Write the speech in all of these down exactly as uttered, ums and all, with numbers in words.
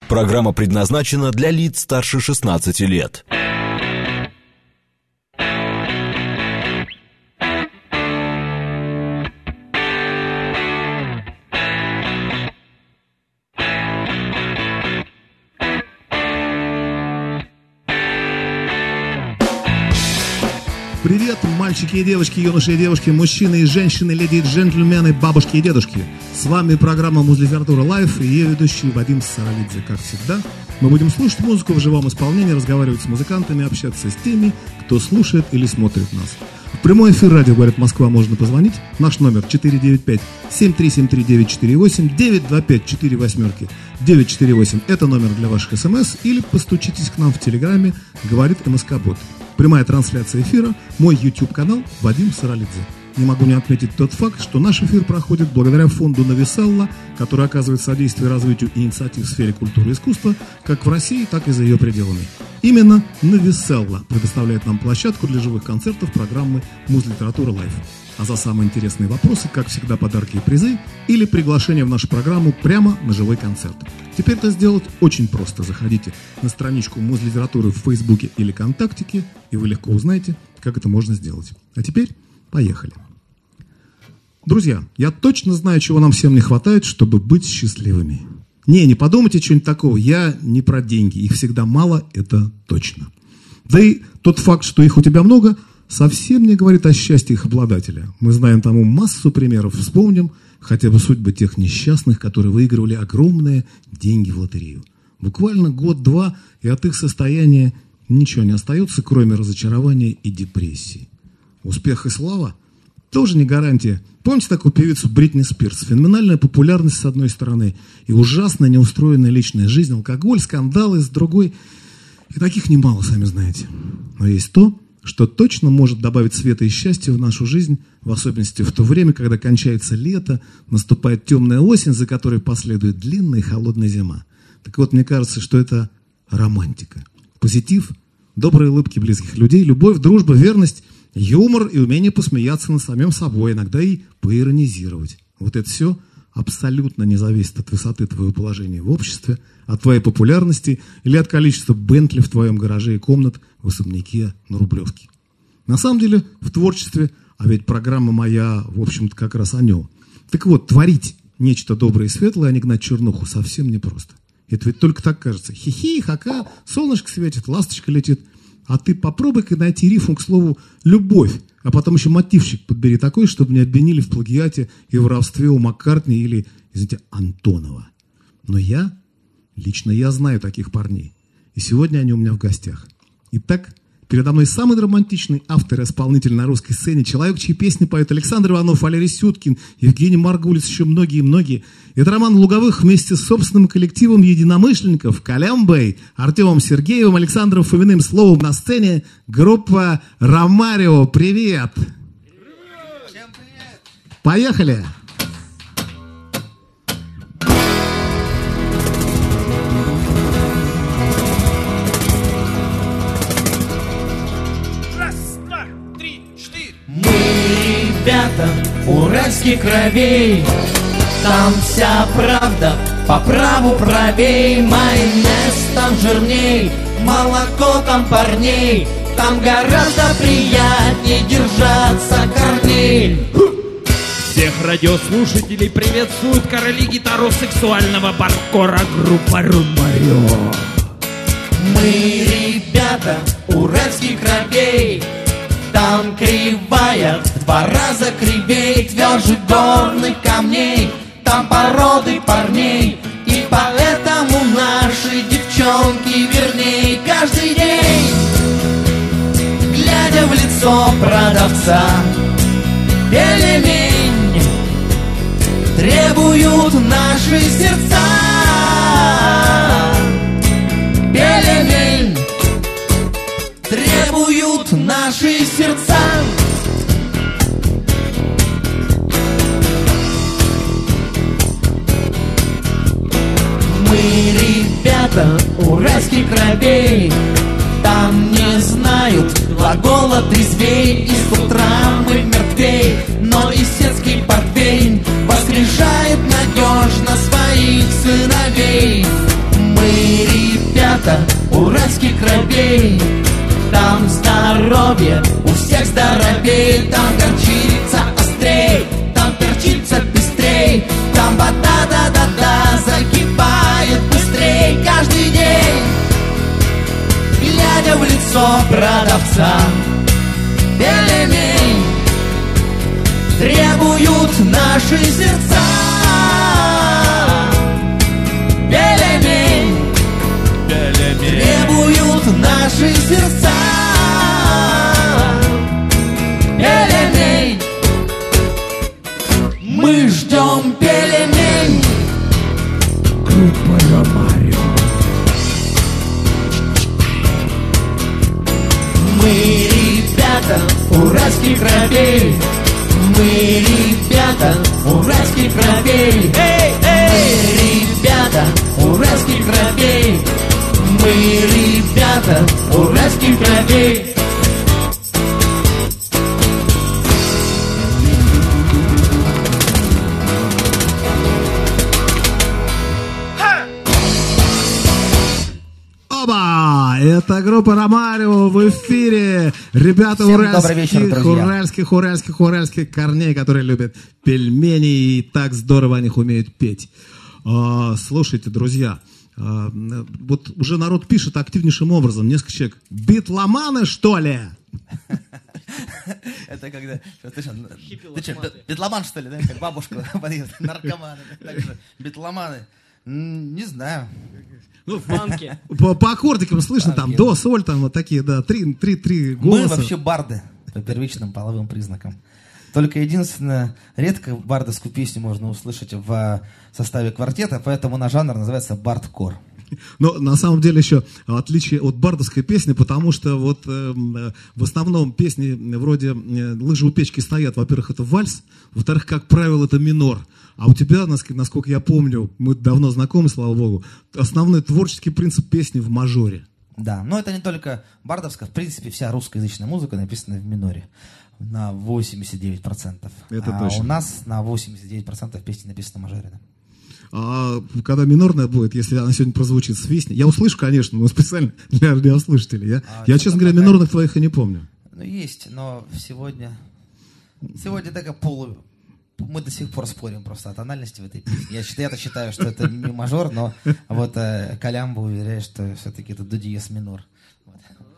Программа предназначена для лиц старше шестнадцати лет. Привет, мальчики и девочки, юноши и девушки, мужчины и женщины, леди и джентльмены, бабушки и дедушки. С вами программа «Музлитература Лайф» и ее ведущий Вадим Саралидзе. Как всегда, мы будем слушать музыку в живом исполнении, разговаривать с музыкантами, общаться с теми, кто слушает или смотрит нас. В прямой эфир радио «Говорит Москва» можно позвонить. Наш номер четыре девять пять семь три семь три девять четыре восемь, девять два пять четыре восьмерки девять четыре восемь. Это номер для ваших смс. Или постучитесь к нам в телеграме «Говорит МСК-бот». Прямая трансляция эфира, мой YouTube-канал Вадим Саралидзе. Не могу не отметить тот факт, что наш эфир проходит благодаря фонду «Новиселла», который оказывает содействие развитию инициатив в сфере культуры и искусства как в России, так и за ее пределами. Именно «Новиселла» предоставляет нам площадку для живых концертов программы «Музлитература Лайф». А за самые интересные вопросы, как всегда, подарки и призы или приглашение в нашу программу прямо на живой концерт. Теперь это сделать очень просто. Заходите на страничку Музлитературы в Фейсбуке или ВКонтактике, и вы легко узнаете, как это можно сделать. А теперь поехали. Друзья, я точно знаю, чего нам всем не хватает, чтобы быть счастливыми. Не, не подумайте что-нибудь такого. Я не про деньги. Их всегда мало, это точно. Да и тот факт, что их у тебя много, совсем не говорит о счастье их обладателя. Мы знаем тому массу примеров. Вспомним хотя бы судьбы тех несчастных, которые выигрывали огромные деньги в лотерею. Буквально год-два, и от их состояния ничего не остается, кроме разочарования и депрессии. Успех и слава тоже не гарантия. Помните такую певицу Бритни Спирс? Феноменальная популярность с одной стороны и ужасная неустроенная личная жизнь, алкоголь, скандалы с другой. И таких немало, сами знаете. Но есть то, что точно может добавить света и счастья в нашу жизнь, в особенности в то время, когда кончается лето, наступает темная осень, за которой последует длинная и холодная зима. Так вот, мне кажется, что это романтика. Позитив, добрые улыбки близких людей, любовь, дружба, верность, юмор и умение посмеяться над самим собой, иногда и поиронизировать. Вот это все абсолютно не зависит от высоты твоего положения в обществе, от твоей популярности или от количества Бентли в твоем гараже и комнат в особняке на Рублевке. На самом деле в творчестве, а ведь программа моя, в общем-то, как раз о нем. Так вот, творить нечто доброе и светлое, а не гнать чернуху, совсем непросто. Это ведь только так кажется. Хи-хи, ха-ха, солнышко светит, ласточка летит. А ты попробуй-ка найти рифму к слову «любовь», а потом еще мотивчик подбери такой, чтобы не обвинили в плагиате и воровстве у Маккартни или, извините, Антонова. Но я, лично я знаю таких парней. И сегодня они у меня в гостях. Итак, передо мной самый романтичный автор и исполнитель на русской сцене, человек, чьи песни поют Александр Иванов, Валерий Сюткин, Евгений Маргулис, еще многие-многие. Это Роман Луговых вместе с собственным коллективом единомышленников Колямбой, Артемом Сергеевым, Александром Фоминым. Словом, на сцене группа Ромарио. Привет! Всем привет! Поехали! Ребята уральских кровей, там вся правда по праву правей. Майонез там жирней, молоко там парней, там гораздо приятнее держаться корней. Всех радиослушателей приветствуют короли гитаро-сексуального паркора группа Ромарио. Мы ребята уральских кровей, там кривая в два раза кривей, тверже горных камней, там породы парней, и поэтому наши девчонки верней. Каждый день, глядя в лицо продавца, пельмень требуют наши сердца. Пельмень требуют наши сердца. Мы ребята уральских кровей, там не знают глагола трезвей. И с утра мы мертвей, но истецкий портвейн воскрешает надежно своих сыновей. Мы ребята, уральских кровей. Там здоровье у всех здоровей, там горчица острей, там перчица пестрей, там вода да-да-да закипает быстрей каждый день. Глядя в лицо продавца, пельмень требуют наши сердца. Пельмень требуют наши сердца. Пельмень, мы ждем пельмень. Группа Ромарио. Мы ребята уральских кровей. Мы ребята уральских кровей. Эй, эй! Мы ребята уральских кровей. Мы ребята уральских кровей. Оба! Это группа Ромарио в эфире. Ребята Всем уральских, добрый вечер, друзья. уральских, уральских, уральских корней, которые любят пельмени и так здорово о них умеют петь. А, слушайте, друзья, а, вот уже народ пишет активнейшим образом. Несколько человек. Битломаны, что ли? Это когда... Ты что, ты что, битломан, что ли, да? Как бабушка подъезд, наркоманы. Также битломаны. Не знаю. Ну, по, по аккордикам слышно, там, до, соль, там, вот такие, да, три, три, три голоса. Мы вообще барды по первичным половым признакам. Только единственное, редко бардовскую песню можно услышать в составе квартета, поэтому на жанр называется бардкор. Но на самом деле еще отличие от бардовской песни, потому что вот э, в основном песни вроде э, «Лыжи у печки стоят», во-первых, это вальс, во-вторых, как правило, это минор. А у тебя, насколько я помню, мы давно знакомы, слава богу, основной творческий принцип песни в мажоре. Да, но это не только бардовская, в принципе, вся русскоязычная музыка написана в миноре. На восемьдесят девять процентов. Это а точно. у нас на восемьдесят девять процентов песни написано в мажоре. А когда минорная будет, если она сегодня прозвучит, свистни. Я услышу, конечно, но специально для радиослушателей. Я, А, я честно говоря, какая? минорных твоих и не помню. Ну, есть, но сегодня... Сегодня такая полу... Мы до сих пор спорим просто о тональности в этой песне. Я считаю, я-то считаю, что это не мажор, но вот э, Колямбо уверяет, что все-таки это до диез минор. Вот.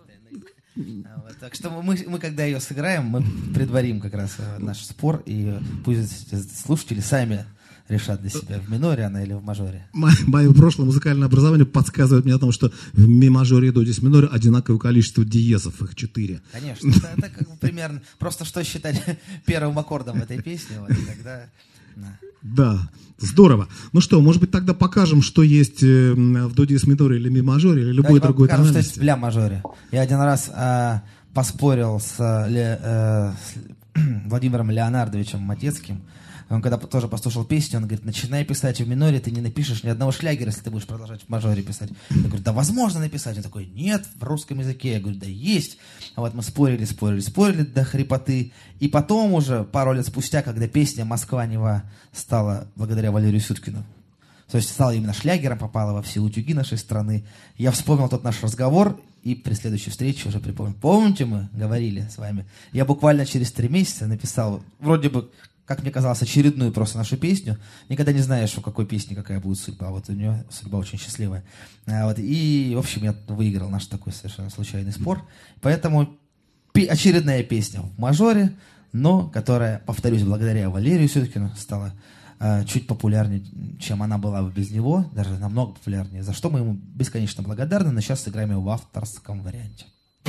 Вот. Так что мы, мы, когда ее сыграем, мы предварим как раз э, наш спор, и пусть слушатели сами решат для себя, в миноре она или в мажоре. Мое прошлое музыкальное образование подсказывает мне о том, что в ми мажоре и до диез миноре одинаковое количество диезов, их четыре. Конечно, это, это как бы примерно, просто что считать первым аккордом в этой песне, вот, и тогда... Да. Да, здорово. Ну что, может быть, тогда покажем, что есть э, в до диез миноре или ми мажоре, или любой Давайте другой покажем, тональности. что есть в ля мажоре. Я один раз э, поспорил с, Ле, э, с Владимиром Леонардовичем Матецким. Он когда тоже послушал песню, он говорит: начинай писать в миноре, ты не напишешь ни одного шлягера, если ты будешь продолжать в мажоре писать. Я говорю: да возможно написать. Он такой: нет, в русском языке. Я говорю: да есть. А вот мы спорили, спорили, спорили до хрипоты. И потом уже, пару лет спустя, когда песня «Москва-Нева» стала благодаря Валерию Сюткину, то есть стала именно шлягером, попала во все утюги нашей страны, я вспомнил тот наш разговор и при следующей встрече уже припомнил. Помните, мы говорили с вами? Я буквально через три месяца написал, вроде бы, как мне казалось, очередную просто нашу песню. Никогда не знаешь, у какой песни какая будет судьба. Вот у нее судьба очень счастливая. А вот, и, в общем, я выиграл наш такой совершенно случайный спор. Поэтому пи- очередная песня в мажоре, но которая, повторюсь, благодаря Валерию Сюткину стала э, чуть популярнее, чем она была бы без него. Даже намного популярнее. За что мы ему бесконечно благодарны. Но сейчас сыграем его в авторском варианте.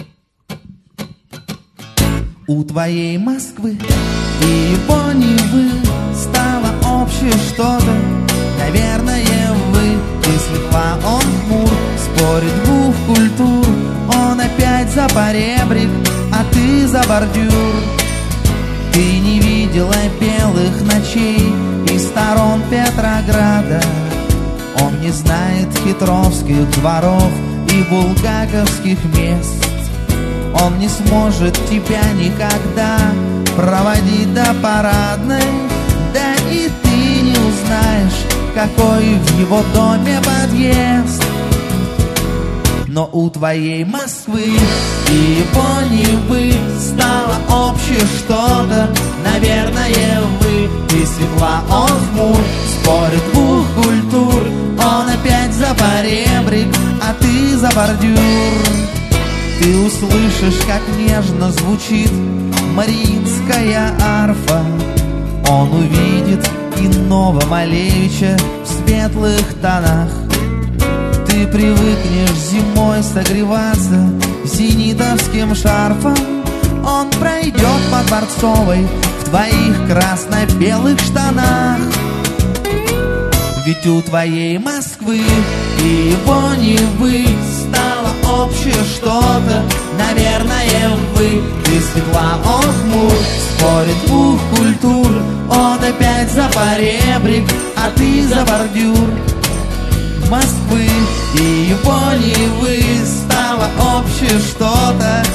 У твоей Москвы и его Невы стало общее что-то. Наверное, вы, если два он хмур, спорит двух культур. Он опять за поребрик, а ты за бордюр. Ты не видела белых ночей и сторон Петрограда. Он не знает хитровских дворов и булгаковских мест. Он не сможет тебя никогда проводить до парадной. Да и ты не узнаешь, какой в его доме подъезд. Но у твоей Москвы и Японии бы стало общее что-то. Наверное, вы и светла, он хмур. Спорит двух культур, он опять за поребрик, а ты за бордюр. Ты услышишь, как нежно звучит мариинская арфа. Он увидит иного Малевича в светлых тонах. Ты привыкнешь зимой согреваться зенитовским шарфом. Он пройдет по Дворцовой в твоих красно-белых штанах. Ведь у твоей Москвы и Японии вы стало общее что-то. Наверное, вы, ты светла, он хмур. Спорит двух культур, он опять за поребрик, а ты за бордюр. Москвы и Японии вы стало общее что-то.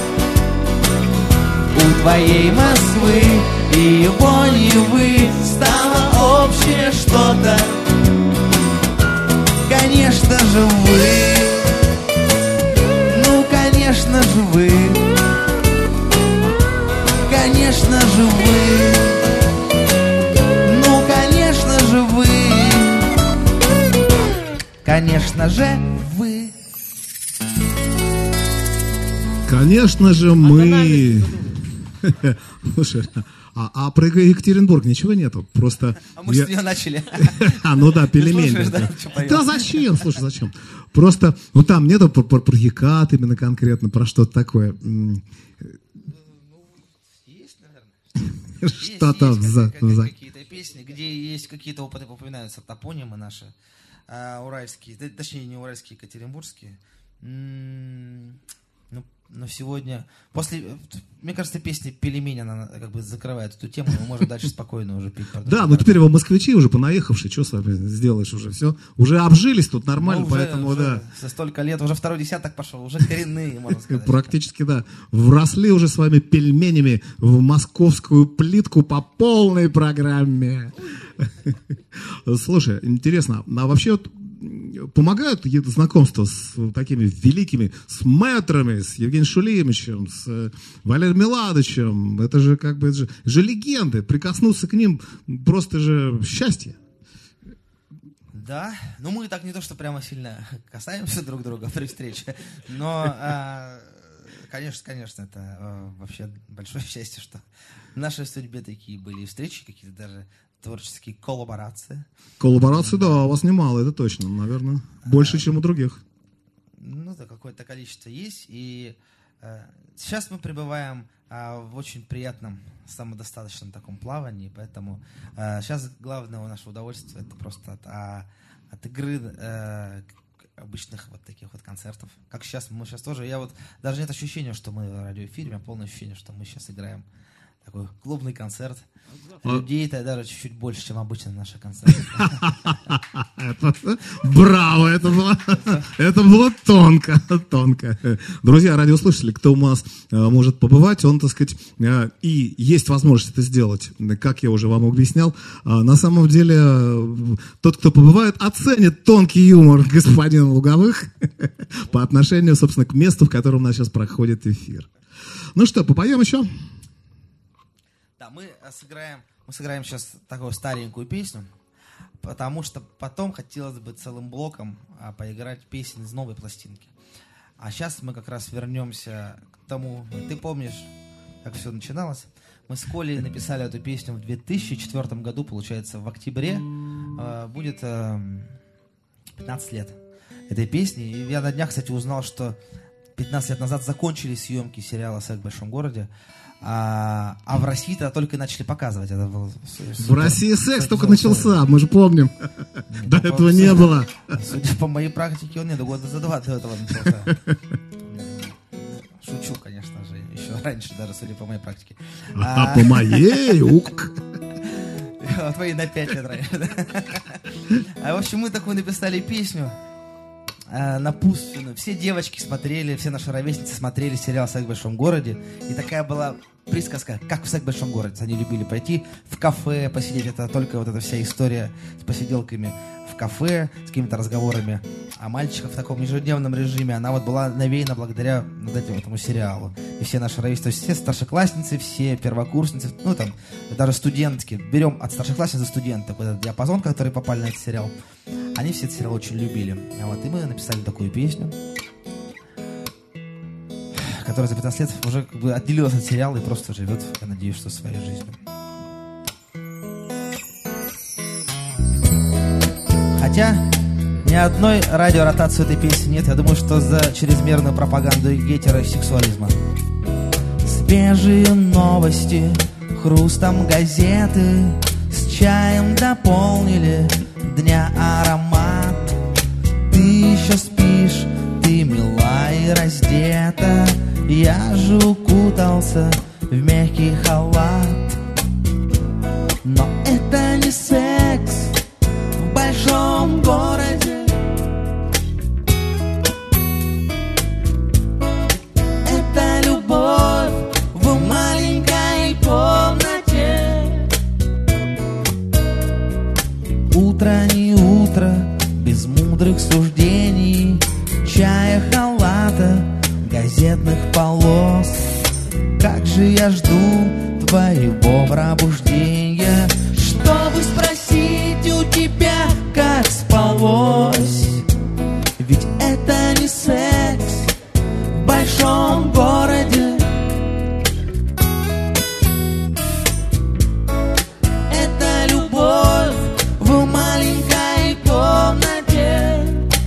У твоей Москвы и Японии вы стало общее что-то. Конечно же вы, ну конечно же вы, конечно же вы, ну конечно же вы, конечно же вы. Конечно же мы. Слушай, а, а про Екатеринбург ничего нету? Просто... А мы я... с нее начали. А, ну да, пельмени. Да, да зачем? Слушай, зачем? Просто, ну там нету про, про, про Екат именно конкретно, про что-то такое. Есть, наверное. Что-то за... Какие-то песни, где есть какие-то упоминаются топонимы наши, уральские, точнее не уральские, екатеринбургские. Ну, но сегодня, после, мне кажется, песня «Пельмень», она как бы закрывает эту тему, мы можем дальше спокойно уже пить. Да, ну теперь вы москвичи уже понаехавшие, что с вами сделаешь уже, все, уже обжились тут нормально, ну, уже, поэтому, уже да. За столько лет, уже второй десяток пошел, уже коренные, можно сказать. Практически, да, вросли уже с вами пельменями в московскую плитку по полной программе. Слушай, интересно, а вообще вот помогают какие-то знакомства с такими великими, с мэтрами, с Евгением Шулимовичем, с Валерием Меладовичем? Это же как бы, это же, же легенды. Прикоснуться к ним просто же счастье. Да, ну мы так не то, что прямо сильно касаемся друг друга при встрече, но, конечно, конечно, это вообще большое счастье, что в нашей судьбе такие были встречи, какие-то даже творческие коллаборации. Коллаборации, да, у вас немало, это точно, наверное. Больше, а, чем у других. Ну да, какое-то количество есть. И э, сейчас мы пребываем э, в очень приятном, самодостаточном таком плавании. Поэтому э, сейчас главное наше удовольствие это просто от, а, от игры э, обычных вот таких вот концертов. Как сейчас, мы сейчас тоже, я вот даже нет ощущения, что мы в радиоэфире, а полное ощущение, что мы сейчас играем такой клубный концерт. Людей-то даже чуть-чуть больше, чем обычно наши концерты. Браво, это было, это было тонко, тонко. Друзья, радиослушатели, кто у нас может побывать, он, так сказать, и есть возможность это сделать, как я уже вам объяснял. На самом деле, тот, кто побывает, оценит тонкий юмор господина Луговых по отношению, собственно, к месту, в котором у нас сейчас проходит эфир. Ну что, попоем еще? Да, мы сыграем, мы сыграем сейчас такую старенькую песню, потому что потом хотелось бы целым блоком а, поиграть песни из новой пластинки. А сейчас мы как раз вернемся к тому, ты помнишь, как все начиналось? Мы с Колей написали эту песню в две тысячи четвёртом году, получается, в октябре э, будет э, пятнадцать лет этой песни. И я на днях, кстати, узнал, что пятнадцать лет назад закончились съемки сериала «Секс в большом городе». А, а в России-то только начали показывать. Это было супер, в России секс только начался, мы же помним. Нет, до этого не было. Судя по моей практике, он не до года за два до этого начался. Шучу, конечно же, еще раньше даже, судя по моей практике. А, а по моей, ук. Твои на пять лет раньше. А в общем, мы такую написали песню. э, напутственную. Все девочки смотрели, все наши ровесницы смотрели сериал «Секс в большом городе». И такая была присказка, как в «Секс в большом городе». Они любили пойти в кафе, посидеть. Это только вот эта вся история с посиделками в кафе, с какими-то разговорами о мальчиках в таком ежедневном режиме. Она вот была навеяна благодаря вот этому, этому сериалу. И все наши ровесницы, то есть все старшеклассницы, все первокурсницы, ну там, даже студентки. Берем от старшеклассниц до студенток вот этот диапазон, который попали на этот сериал. Они все этот сериал очень любили. А вот и мы написали такую песню, которая за пятнадцать лет уже как бы отделилась от сериала и просто живет, я надеюсь, что своей жизнью. Хотя ни одной радиоротации этой песни нет. Я думаю, что за чрезмерную пропаганду гетеросексуализма. Свежие новости, хрустом газеты, с чаем дополнили дня аромат. Ты еще спишь, ты мила и раздета. Я же укутался в мягкий халат. Но это не секс в большом городе. Это любовь в маленькой комнате. Утро не утро, без мудрых суждений, чая, халата, газетных полос. Как же я жду твоего пробуждения, чтобы спросить у тебя, как спалось. Ведь это не секс в большом городе. Это любовь в маленькой комнате.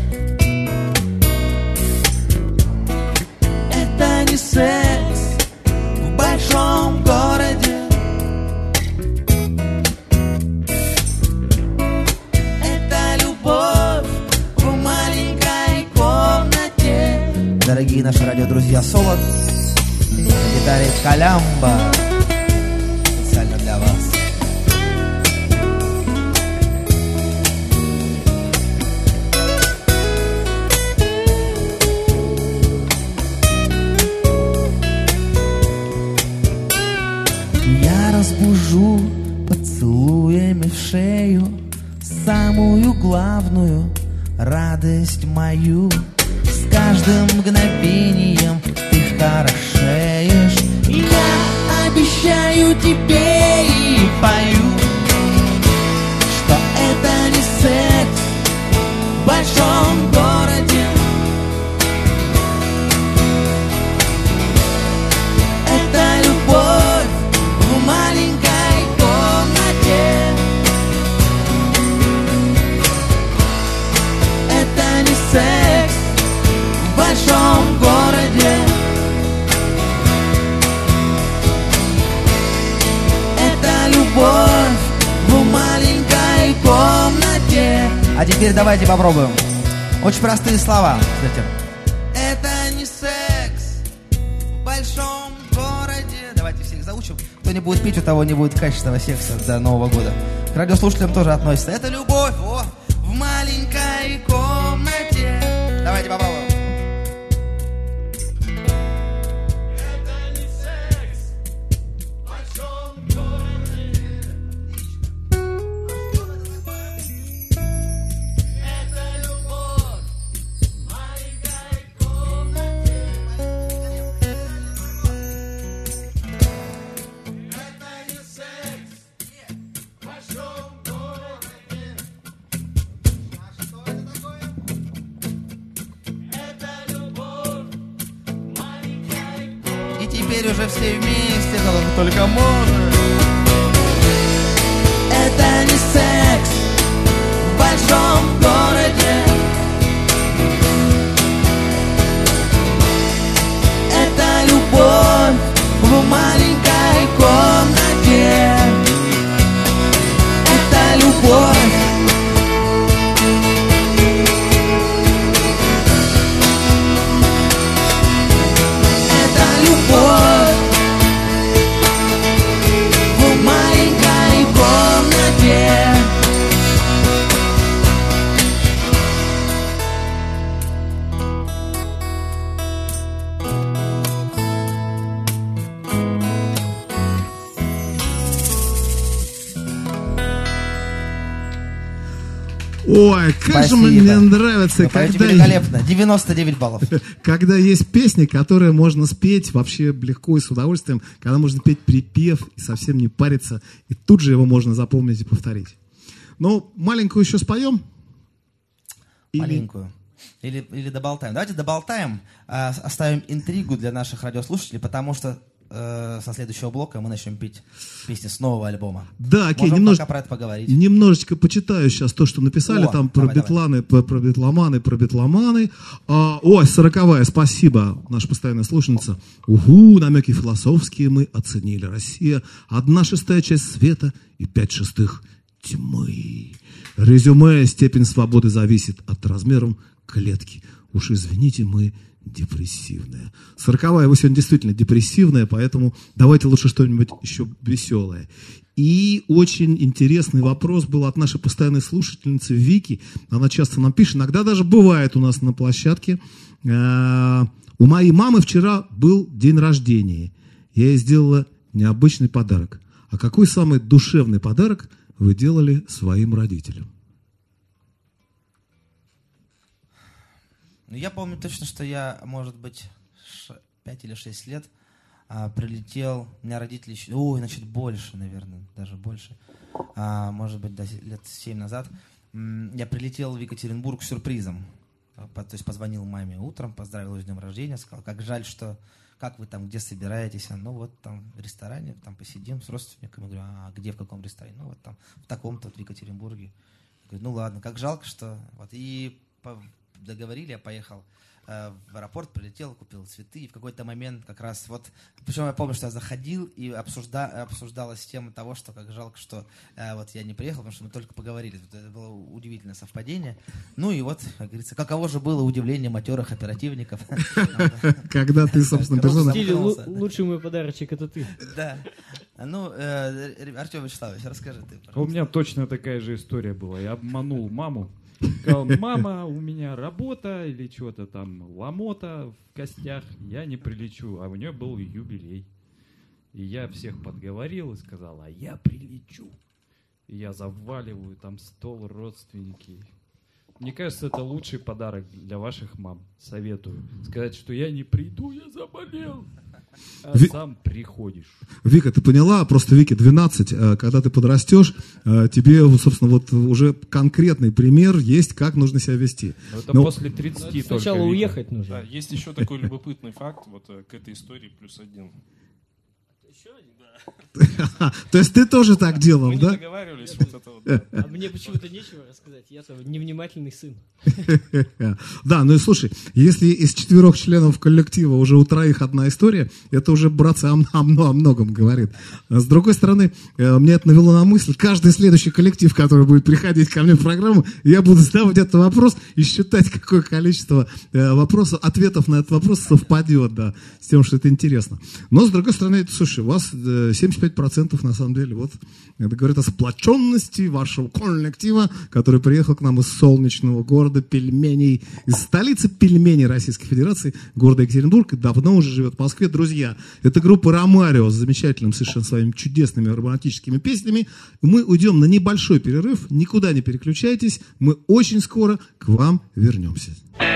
Это не секс в большом городе. Это любовь в маленькой комнате. Дорогие наши радиодрузья, Солод, на гитаре Колямба, специально для вас. Разбужу поцелуями в шею самую главную радость мою. С каждым мгновением ты хорошеешь. Я обещаю тебе и пою, что это не секс в большом городе. Это любовь в маленькой комнате. Это не секс в большом городе. Это любовь в маленькой комнате. А теперь давайте попробуем. Очень простые слова, кстати. Это не секс в большом городе. Давайте всех заучим. Кто не будет пить, у того не будет качественного секса до Нового года. К радиослушателям тоже относится. Это любовь о, в маленькой комнате. Давайте попробуем. Это не секс в большом городе. Это любовь в маленькой комнате. Теперь уже все вместе, как только можно. Это не секс в большом городе. Это любовь в маленькой комнате. Это любовь. Ой, как же мне нравится, когда... великолепно, девяносто девять баллов. Когда есть песни, которые можно спеть вообще легко и с удовольствием, когда можно петь припев и совсем не париться, и тут же его можно запомнить и повторить. Ну, маленькую еще споем? Или... Маленькую. Или, или доболтаем. Давайте доболтаем, а, оставим интригу для наших радиослушателей, потому что э, со следующего блока мы начнем петь песни с нового альбома. Да, окей, Можем немнож... пока про это поговорить. Немножечко почитаю сейчас то, что написали. О, там про давай, битланы, давай. про битломаны, про битломаны. А, ой, сороковая, спасибо, наша постоянная слушательница. Угу, намеки философские мы оценили. Россия, одна шестая часть света и пять шестых тьмы. Резюме, степень свободы зависит от размеров клетки. Уж извините, мы депрессивная. Сороковая его сегодня действительно депрессивная, поэтому давайте лучше что-нибудь еще веселое. И очень интересный вопрос был от нашей постоянной слушательницы Вики. Она часто нам пишет, иногда даже бывает у нас на площадке. Э-э- у моей мамы вчера был день рождения. Я ей сделала необычный подарок. А какой самый душевный подарок вы делали своим родителям? Ну, я помню точно, что я, может быть, пять или шесть лет а, прилетел, у меня родители еще, ой, значит, больше, наверное, даже больше, а, может быть, до, лет семь назад, м- я прилетел в Екатеринбург с сюрпризом. По, то есть позвонил маме утром, поздравил ее с днем рождения, сказал, как жаль, что, как вы там, где собираетесь? Ну, вот там в ресторане, там посидим с родственниками. Я говорю, а где, в каком ресторане? Ну, вот там, в таком-то, вот, в Екатеринбурге. Я говорю, ну, ладно, как жалко, что... Вот, и... По, договорили, я поехал э, в аэропорт, прилетел, купил цветы, и в какой-то момент как раз вот, причем я помню, что я заходил, и обсужда, обсуждалась тема того, что как жалко, что э, вот я не приехал, потому что мы только поговорили. Это было удивительное совпадение. Ну и вот, как говорится, каково же было удивление матерых оперативников. Когда ты, собственно, персона... Лучший мой подарочек — это ты. Да. Ну, Артем Вячеславович, расскажи ты, пожалуйста. У меня точно такая же история была. Я обманул маму. Сказал, мама, у меня работа или что-то там, ломота в костях, я не прилечу. А у нее был юбилей. И я всех подговорил и сказал, а я прилечу. И я заваливаю там стол, родственники. Мне кажется, это лучший подарок для ваших мам. Советую. Сказать, что я не приду, я заболел. А Ви... сам приходишь. Вика, ты поняла? Просто Вике двенадцать, когда ты подрастешь, тебе, собственно, вот уже конкретный пример есть, как нужно себя вести. Но это Но... после тридцати только. Сначала уехать нужно. Да, есть еще такой любопытный факт, вот к этой истории плюс один. Еще один? То есть ты тоже так делал, да? Мы не договаривались. Вот это вот, да. А мне почему-то нечего рассказать. Я-то невнимательный сын. Да, ну и слушай, если из четырех членов коллектива уже у троих одна история, это уже, братцы, о, о, о многом говорит. С другой стороны, мне это навело на мысль, каждый следующий коллектив, который будет приходить ко мне в программу, я буду задавать этот вопрос и считать, какое количество вопросов, ответов на этот вопрос совпадет, да, с тем, что это интересно. Но, с другой стороны, слушай, у вас семьдесят пять процентов на самом деле, вот, это говорит о сплоченности вашего коллектива, который приехал к нам из солнечного города пельменей, из столицы пельменей Российской Федерации, города Екатеринбург, и давно уже живет в Москве. Друзья, это группа Ромарио с замечательными, совершенно своими чудесными романтическими песнями. Мы уйдем на небольшой перерыв, никуда не переключайтесь, мы очень скоро к вам вернемся.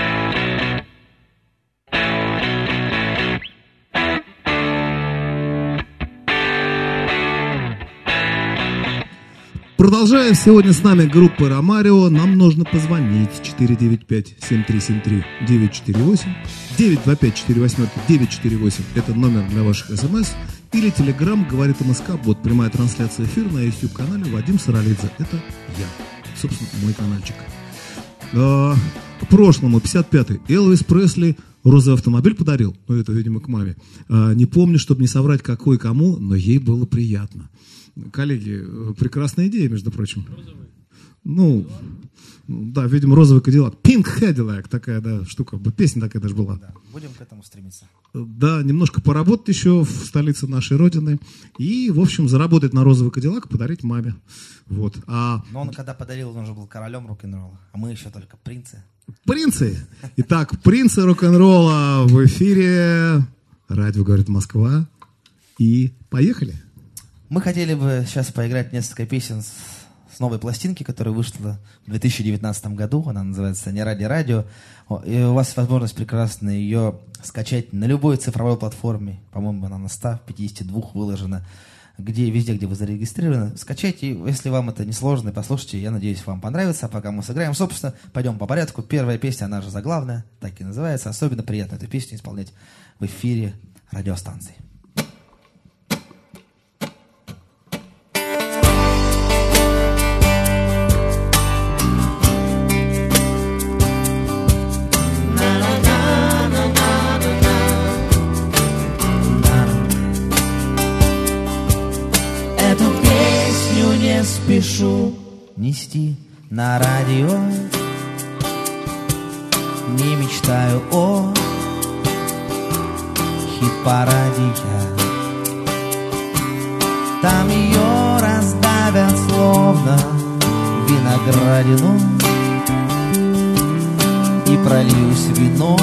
Продолжаем. Сегодня с нами группа Ромарио. Нам нужно позвонить. четыре девять пять семь три семь три девять четыре восемь, девять два пять четыре восемь девять четыре восемь. Это номер для ваших смс. Или телеграм, говорит МСК, бот. Прямая трансляция эфира на YouTube-канале Вадим Саралидзе. Это я. Собственно, мой каналчик. А, к прошлому, пятьдесят пятый. Элвис Пресли розовый автомобиль подарил. Ну, это, видимо, к маме. А, не помню, чтобы не соврать, какой кому, но ей было приятно. Коллеги, прекрасная идея, между прочим. Розовый. Ну, да, видимо, розовый Кадиллак. Pink Cadillac, такая, да, штука. Песня такая даже была. Да, будем к этому стремиться. Да, немножко поработать еще в столице нашей родины. И, в общем, заработать на розовый Кадиллак, подарить маме. Вот. А... Но он, когда подарил, он уже был королем рок-н-ролла. А мы еще только принцы. Принцы! Итак, принцы рок-н-ролла в эфире. Радио говорит Москва. И поехали. Мы хотели бы сейчас поиграть несколько песен с, с новой пластинки, которая вышла в две тысячи девятнадцатом году. Она называется «Не ради радио». И у вас есть возможность прекрасно ее скачать на любой цифровой платформе. По-моему, она на ста пятидесяти двух выложена. Где, везде, где вы зарегистрированы. Скачайте, если вам это не сложно, послушайте. Я надеюсь, вам понравится. А пока мы сыграем, собственно, пойдем по порядку. Первая песня, она же заглавная, так и называется. Особенно приятно эту песню исполнять в эфире радиостанции. Спешу нести на радио, не мечтаю о хит-параде я. Там ее раздавят словно виноградину и прольюсь вином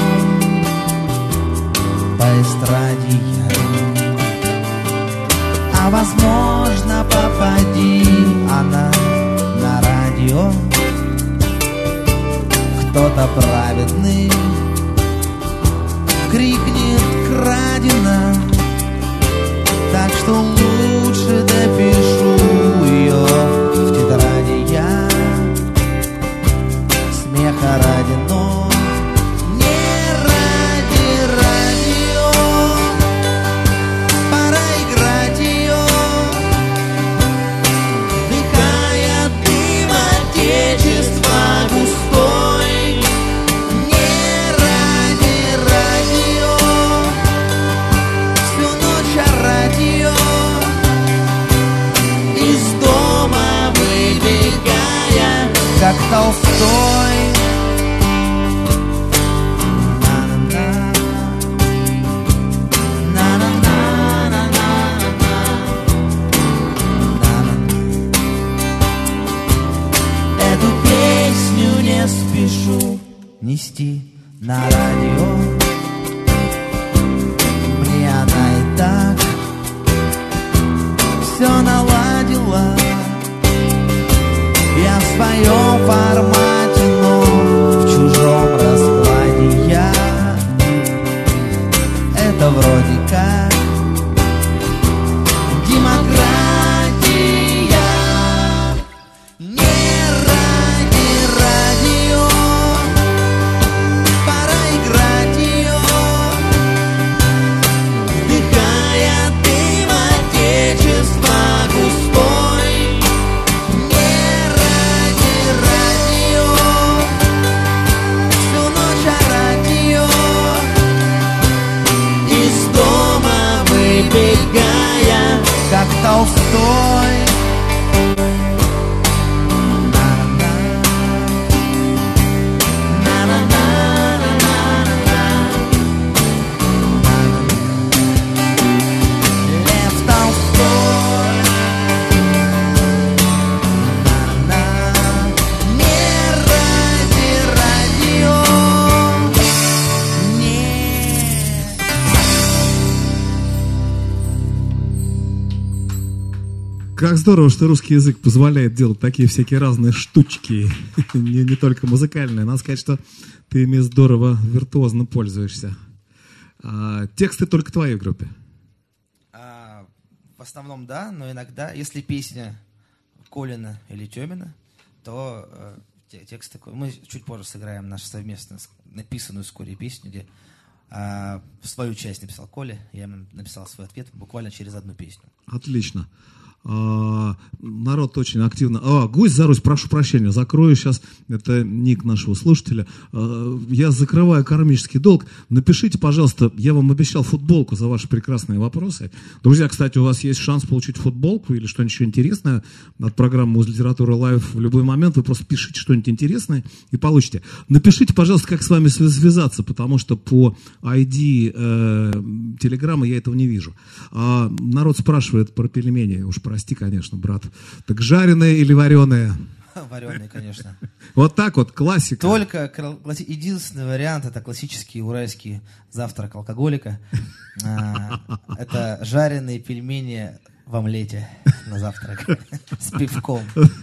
по эстраде я. А возможно, попади она на радио, кто-то праведный крикнет «крадено», так что лучше допишу ее в тетради я. Смеха ради, но не ради радио. Пора играть ее, вдыхая дым отечества густой. Не ради радио, всю ночь орать ее, из дома выбегая, как Толстой. Спешу нести на радио, мне она и так все наладила. Я в своем формате, но в чужом раскладе я. Это вроде как демократия. Как Толстой. Лев Толстой. Не ради радио. Как здорово, что русский язык позволяет делать такие всякие разные штучки, не, не только музыкальные. Надо сказать, что ты ими здорово, виртуозно пользуешься. А, тексты только твоей группе? А, в основном да, но иногда, если песня Колина или Тёмина, то э, те, тексты... Мы чуть позже сыграем нашу совместно написанную вскоре песню, где э, свою часть написал Коля, я ему написал свой ответ буквально через одну песню. Отлично. А, народ очень активно. А, Гусь Зарусь, прошу прощения, закрою сейчас. Это ник нашего слушателя. А, я закрываю кармический долг. Напишите, пожалуйста, я вам обещал футболку за ваши прекрасные вопросы. Друзья, кстати, у вас есть шанс получить футболку или что-нибудь еще интересное от программы «Муз Литература Лайв» в любой момент. Вы просто пишите что-нибудь интересное и получите. Напишите, пожалуйста, как с вами связаться, потому что по ай ди э, Телеграма я этого не вижу. А, народ спрашивает про пельмени. Уж прости, конечно, брат. Так жареные или вареные? Вареный, конечно. Вот так вот, классика. Только кра- класси- единственный вариант — это классический уральский завтрак алкоголика. А, Это жареные пельмени в омлете на завтрак с пивком.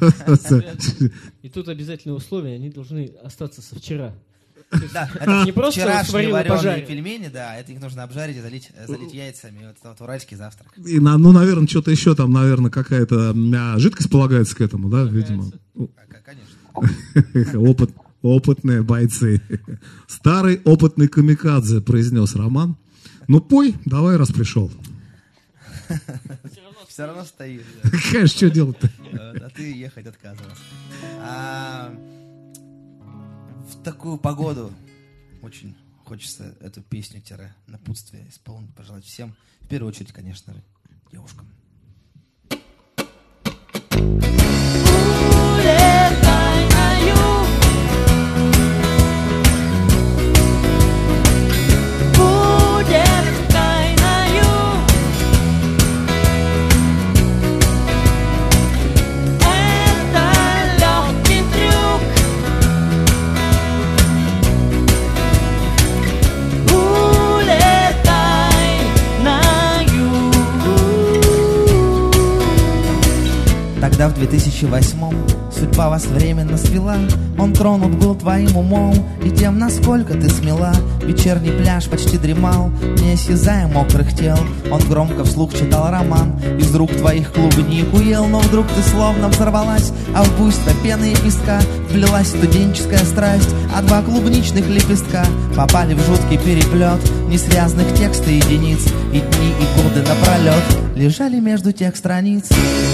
И тут обязательное условие, они должны остаться со вчера. Да, это Не просто вчерашние сварил и вареные пожарил. пельмени, да, это их нужно обжарить и залить, э, залить яйцами. Вот это вот уральский завтрак. И, на- ну, наверное, что-то еще там, наверное, какая-то а, жидкость полагается к этому, да, видимо. К- Конечно. Опыт, опытные бойцы. Старый опытный камикадзе, произнес Роман. Ну, пой, давай, раз пришел. Все равно стоишь. да. Конечно, что делать-то? Э, А ты ехать отказывался. А, В такую погоду очень хочется эту песню-напутствие исполнить, пожелать всем. В первую очередь, конечно же, девушкам. Улетай на юг, улетай на юг. Это легкий трюк. Улетай на юг. Тогда в две тысячи восьмом судьба вас временно свела. Он тронут был твоим умом и тем, насколько ты смела. Вечерний пляж почти дремал, не осязая мокрых тел. Он громко вслух читал роман, из рук твоих клубнику ел. Но вдруг ты словно взорвалась, а в буйство пены и песка влилась студенческая страсть, а два клубничных лепестка попали в жуткий переплет несвязных текстов и единиц. И дни, и годы напролет лежали между тех страниц.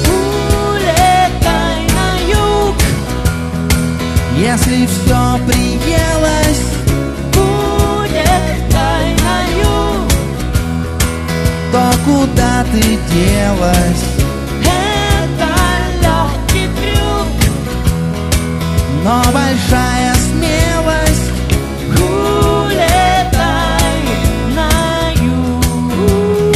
Улетай на юг, Если все приелось, улетай на юг. то куда ты делась? Это легкий трюк. Но большая смелость. Улетай на юг.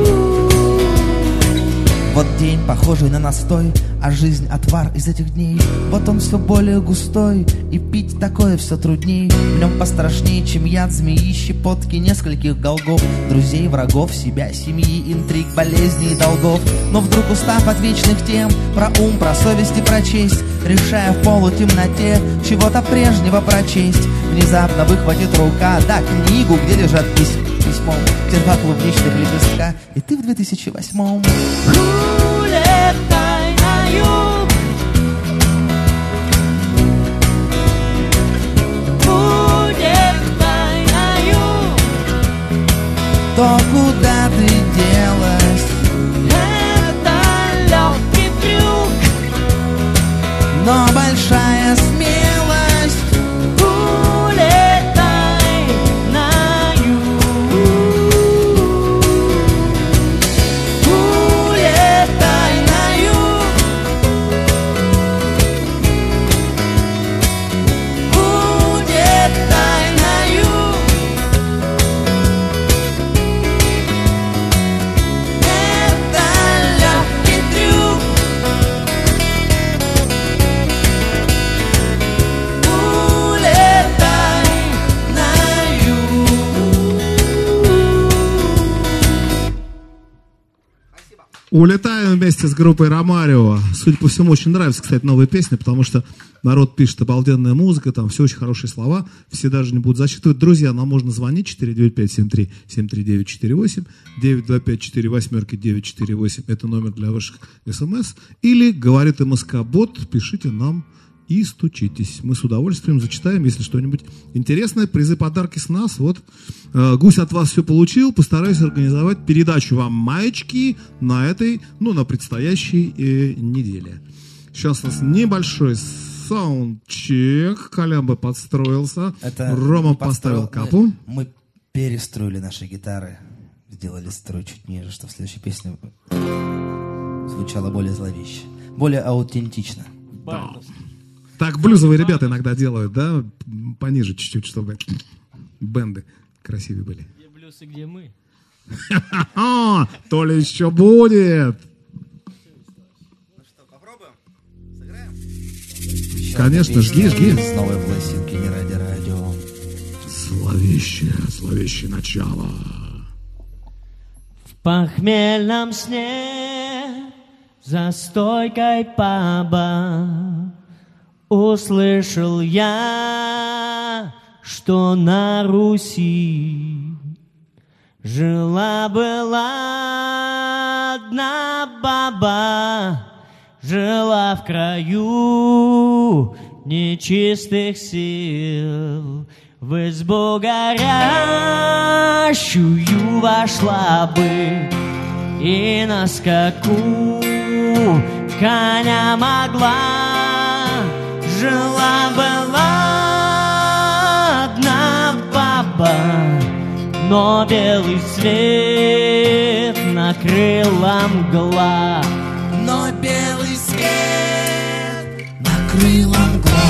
Вот день, похожий на настой, а жизнь отвар из этих дней. Вот он все более густой, и пить такое все трудней. В нем пострашнее, чем яд змеи, щепотки нескольких голгов, друзей, врагов, себя, семьи, интриг, болезней и долгов. Но вдруг, устав от вечных тем, про ум, про совесть и про честь, решая в полутемноте чего-то прежнего прочесть, внезапно выхватит рука, да, книгу, где лежат пись- письмо, те два клубничных лепестка, и ты в две тысячи восьмом. Улетай на юг. Улетай на юг. То куда ты делась? Это легкий трюк. Но большая смелость. Улетай на юг. Улетай на юг. Улетай на юг. Это легкий трюк. Улетай на юг. Улетаем вместе с группой Ромарио. Судя по всему, очень нравится, кстати, новая песня, потому что народ пишет обалденная музыка, там все очень хорошие слова, все даже не будут засчитывать. Друзья, нам можно звонить четыре девять пять семь три семь три девять четыре восемь, девять два пять четыре восемь девять четыре восемь, это номер для ваших смс, или говорит МСК-бот, пишите нам и стучитесь. Мы с удовольствием зачитаем, если что-нибудь интересное. Призы, подарки с нас. Вот э, Гусь от вас все получил. Постараюсь организовать передачу вам маечки на этой, ну, на предстоящей э, неделе. Сейчас у нас небольшой саундчек. Колямба подстроился. Это Рома мы поставил подстроил- капу. Мы, мы перестроили наши гитары, сделали строй чуть ниже, чтобы в следующей песне звучало более зловеще, более аутентично. Бардовский. Так блюзовые ребята иногда делают, да? Пониже чуть-чуть, чтобы бенды красивее были. Где блюз и где мы? А, то ли еще будет. Ну что, попробуем? Сыграем? Еще Конечно, одна жги, песня жги. С новой пластинки «Не ради радио». Зловещее, зловещее начало. В похмельном сне за стойкой паба услышал я, что на Руси жила-была одна баба, жила в краю нечистых сил. В избу горящую вошла бы и на скаку коня могла. Жила-была одна баба, но белый свет накрыла мгла. Но белый свет накрыла мгла.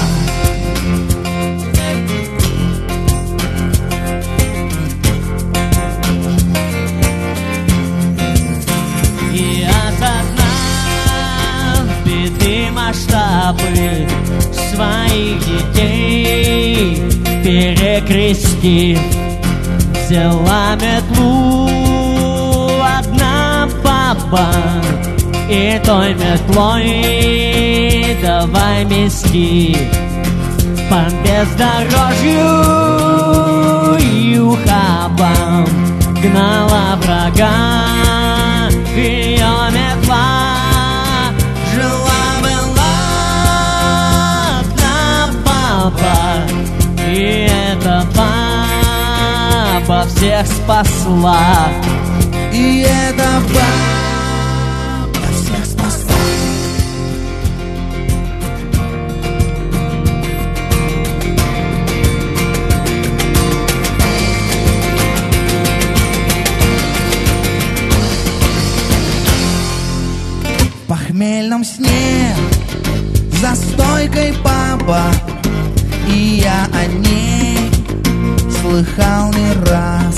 И осознав беды масштабы своих детей, перекрестив, взяла метлу одна баба, и той метлой давай мести по бездорожью и ухабам гнала врага ее метла. Жила-была одна баба, и эта баба всех спасла. И эта баба всех спасла. В похмельном сне за стойкой папа, и я о ней слыхал не раз.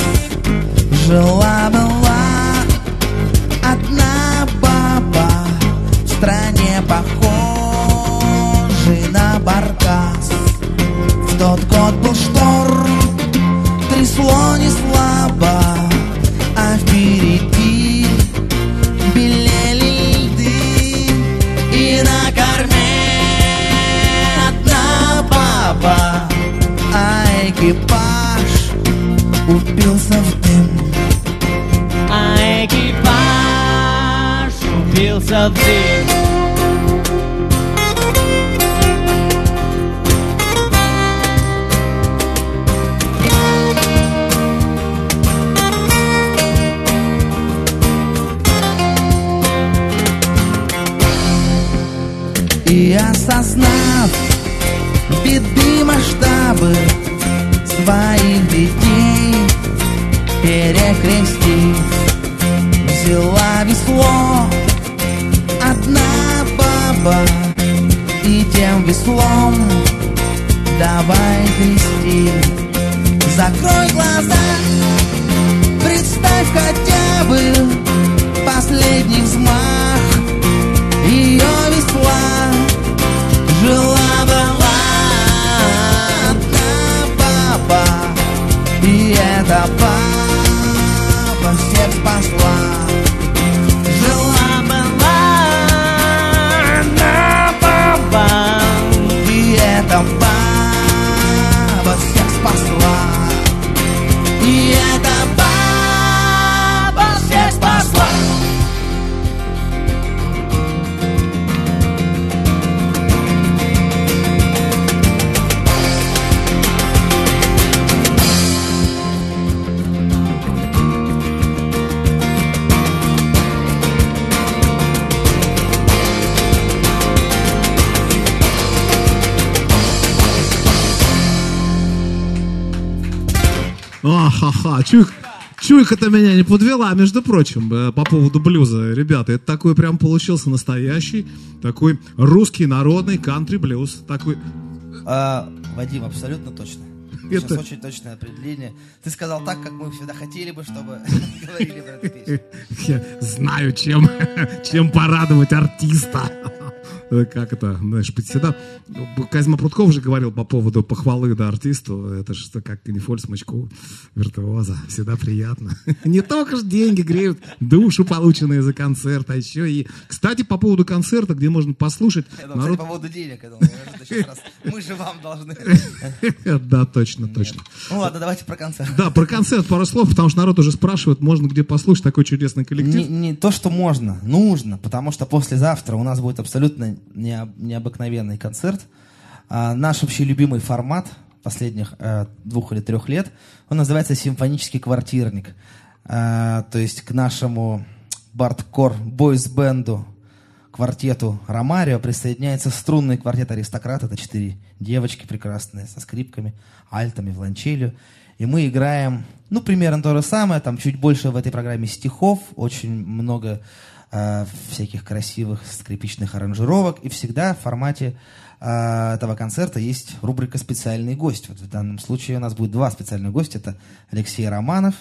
Жила-была одна баба в стране, похожей на баркас. В тот год был шторм, трясло не слабо, а впереди белели льды. И на корме одна баба, а экипаж упился в дым. А экипаж упился в дым. И осознав беды масштабы своих детей, перекрестив, взяла весло одна баба, и тем веслом давай грести. Закрой глаза, представь хотя бы последний взмах ее весла. Жила-была одна баба, и эта баба всех спасла. Жила-была одна баба, И эта баба всех спасла. И эта баба всех спасла. Ахаха, чуйка, чуйка-то меня не подвела, между прочим, э, по поводу блюза. Ребята, это такой прям получился настоящий, такой русский народный кантри-блюз. Такой... А, Вадим, абсолютно точно. Это- Сейчас очень точное определение. Ты сказал так, как мы всегда хотели бы, чтобы говорили про эту песню. Я знаю, чем, чем порадовать артиста. как это, знаешь, всегда... Козьма Прутков же говорил по поводу похвалы, да, артисту. Это же как Нефоль Смычку, виртуоза. Всегда приятно. Не только же деньги греют душу, полученные за концерт, а еще и... Кстати, по поводу концерта, где можно послушать... Я думал, народ... кстати, по поводу денег. Я думал, сейчас раз. Мы же вам должны. Да, точно, точно. Ну ладно, давайте про концерт. Да, про концерт пару слов, потому что народ уже спрашивает, можно где послушать такой чудесный коллектив. Не, не то, что можно, нужно, потому что послезавтра у нас будет абсолютно необ, необыкновенный концерт. А, наш вообще любимый формат последних а, двух или трех лет, он называется «Симфонический квартирник». А, то есть к нашему бардкор бойс-бенду, квартету Ромарио присоединяется струнный квартет «Аристократ». Это четыре девочки прекрасные со скрипками, альтами, виолончелью. И мы играем, ну, примерно то же самое, там чуть больше в этой программе стихов, очень много э, всяких красивых скрипичных аранжировок. И всегда в формате э, этого концерта есть рубрика «Специальный гость». Вот в данном случае у нас будет два специальных гостя. Это Алексей Романов,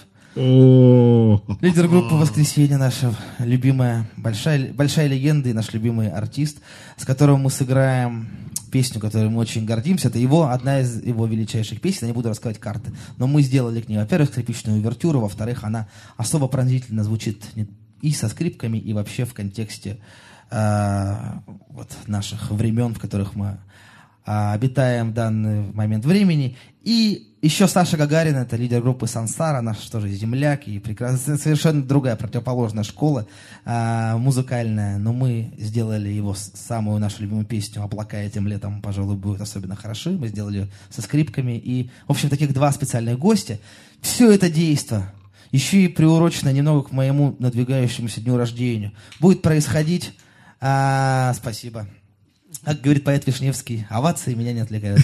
лидер группы «Воскресенье», наша любимая, большая, большая легенда и наш любимый артист, с которым мы сыграем песню, которой мы очень гордимся. Это его, одна из его величайших песен. Я не буду рассказывать карты, но мы сделали к ней, во-первых, скрипичную увертюру, во-вторых, она особо пронзительно звучит и со скрипками, и вообще в контексте э, вот наших времен, в которых мы э, обитаем в данный момент времени. И еще Саша Гагарин, это лидер группы «Сансара», наш тоже земляк, и прекрасная, совершенно другая, противоположная школа э, музыкальная, но мы сделали его самую нашу любимую песню «Облака этим летом, пожалуй, будут особенно хороши». Мы сделали ее со скрипками, и, в общем, таких два специальных гостя. Все это действо, еще и приурочено немного к моему надвигающемуся дню рождения, будет происходить... Э, спасибо. Как говорит поэт Вишневский, овации меня не отвлекают.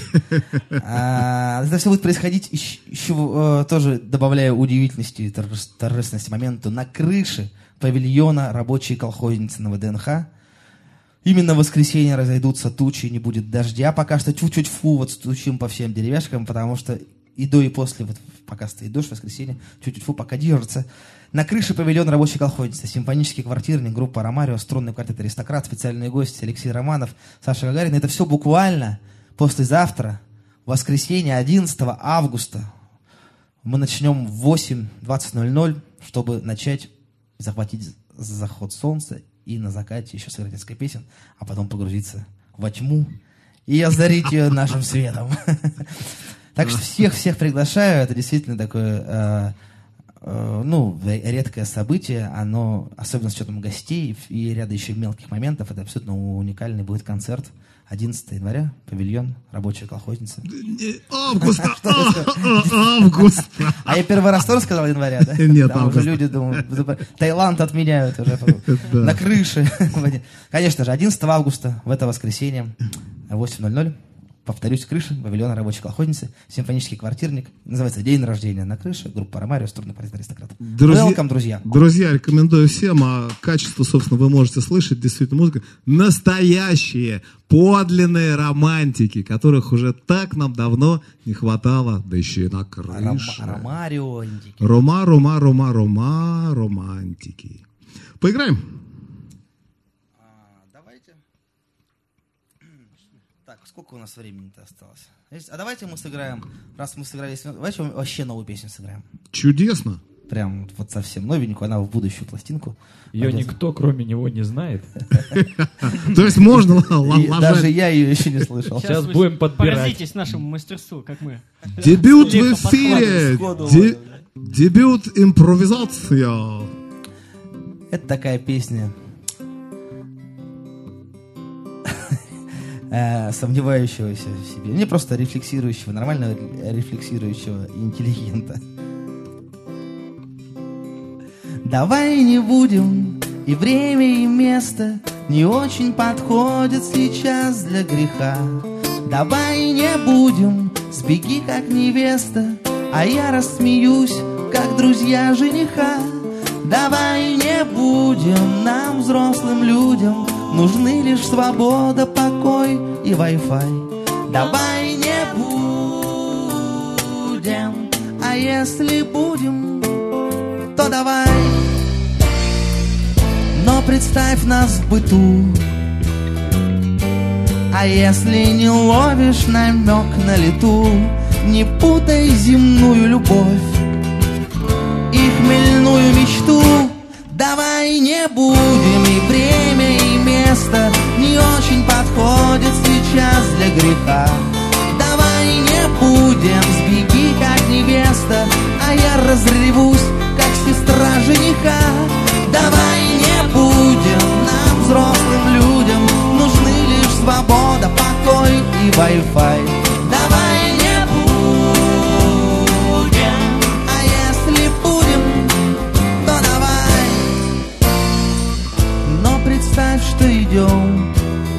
А, это все будет происходить еще, еще тоже, добавляя удивительности и торжественности моменту, на крыше павильона рабочей колхозницы на ВДНХ. Именно в воскресенье разойдутся тучи, не будет дождя. Пока что тьфу-тьфу-тьфу, вот стучим по всем деревяшкам, потому что и до, и после, вот пока стоит дождь в воскресенье, тьфу-тьфу, пока держится. На крыше павильон рабочей колхозницы, симфонический квартирник, группа Ромарио, струнный квартет «Аристократ», специальные гости Алексей Романов, Саша Гагарин. Это все буквально послезавтра, воскресенье, одиннадцатого августа. Мы начнем в восемь двадцать ноль ноль, чтобы начать захватить заход солнца и на закате еще сыграть несколько песен, а потом погрузиться во тьму и озарить ее нашим светом. Так что всех-всех приглашаю. Это действительно такое... ну, редкое событие, оно, особенно с учетом гостей и ряда еще мелких моментов, это абсолютно уникальный будет концерт. одиннадцатого января, павильон, рабочая колхозница. Август! Август! А я первый раз тоже сказал января, да? Нет, там уже люди думают, Таиланд отменяют уже на крыше. Конечно же, одиннадцатого августа, в это воскресенье, восемь ноль ноль. Повторюсь, крыша, павильона рабочей колхозницы, симфонический квартирник. Называется «День рождения на крыше», группа Ромарио, струнный квартет «Аристократ». Welcome, друзья. Друзья, рекомендую всем, а качество, собственно, вы можете слышать, действительно, музыка. Настоящие, подлинные романтики, которых уже так нам давно не хватало, да еще и на крыше. Ромарио, индики. Рома, Рома, Рома, Рома, романтики. Поиграем? Сколько у нас времени-то осталось? А давайте мы сыграем, раз мы сыграли, давайте вообще новую песню сыграем. Чудесно. Прям вот совсем новенькую, она в будущую пластинку. Ее пойдет. Никто, кроме него, не знает. То есть можно ложать? Даже я ее еще не слышал. Сейчас будем подбирать. Поразитесь нашему мастерству, как мы. Дебют в эфире! Дебют импровизация. Это такая песня, сомневающегося в себе, не просто рефлексирующего, нормального рефлексирующего интеллигента. Давай не будем, и время, и место не очень подходят сейчас для греха. Давай не будем, сбеги как невеста, а я рассмеюсь, как друзья жениха. Давай не будем, нам, взрослым людям, нужны лишь свобода, покой и Wi-Fi. Давай не будем, а если будем, то давай. Но представь нас в быту, А если не ловишь намек на лету, не путай земную любовь и хмельную мечту. Давай не будем, и время, и место не очень подходит сейчас для греха. Давай не будем, сбеги как невеста, а я разревусь, как сестра жениха. Давай не будем, нам, взрослым людям, нужны лишь свобода, покой и Wi-Fi. Давай не будем, а если будем, то давай. Но представь, что идем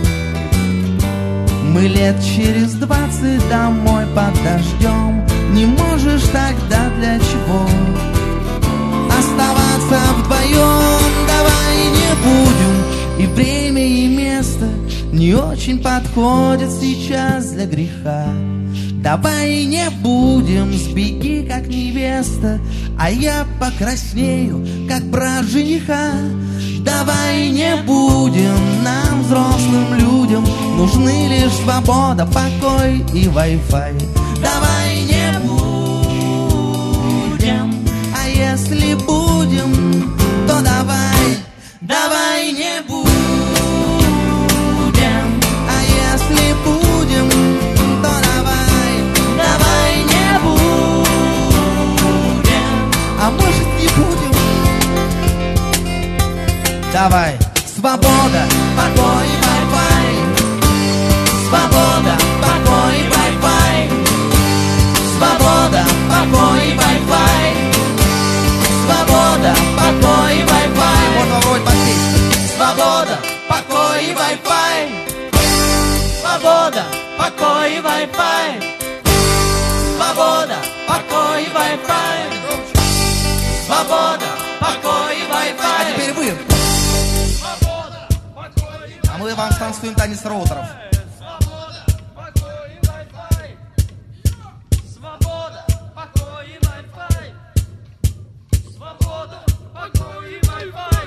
мы лет через двадцать домой под дождем. Не можешь тогда для чего оставаться вдвоем? Давай не будем, и время, и место не очень подходят сейчас для греха. Давай не будем, сбеги как невеста, а я покраснею, как брат жениха. Давай не будем, нам, взрослым людям, нужны лишь свобода, покой и Wi-Fi. Давай не будем, а если будем, то давай. Давай не будем, а если будем, то давай. Давай не будем, а может не будем. Давай. Свобода, покой, Wi-Fi. Свобода, покой, Wi-Fi. Свобода, покой, Wi-Fi. Свобода, покой, Wi-Fi. Можно вроде подпись. Свобода, покой, Wi-Fi. Свобода, покой, Wi-Fi. Свобода, покой, Wi-Fi. Свобода, покой, Wi-Fi. А теперь вы. А мы вам станцуем танец роутеров. Свобода, покой и Wi-Fi. Свобода, покой и Wi-Fi. Свобода, покой и Wi-Fi.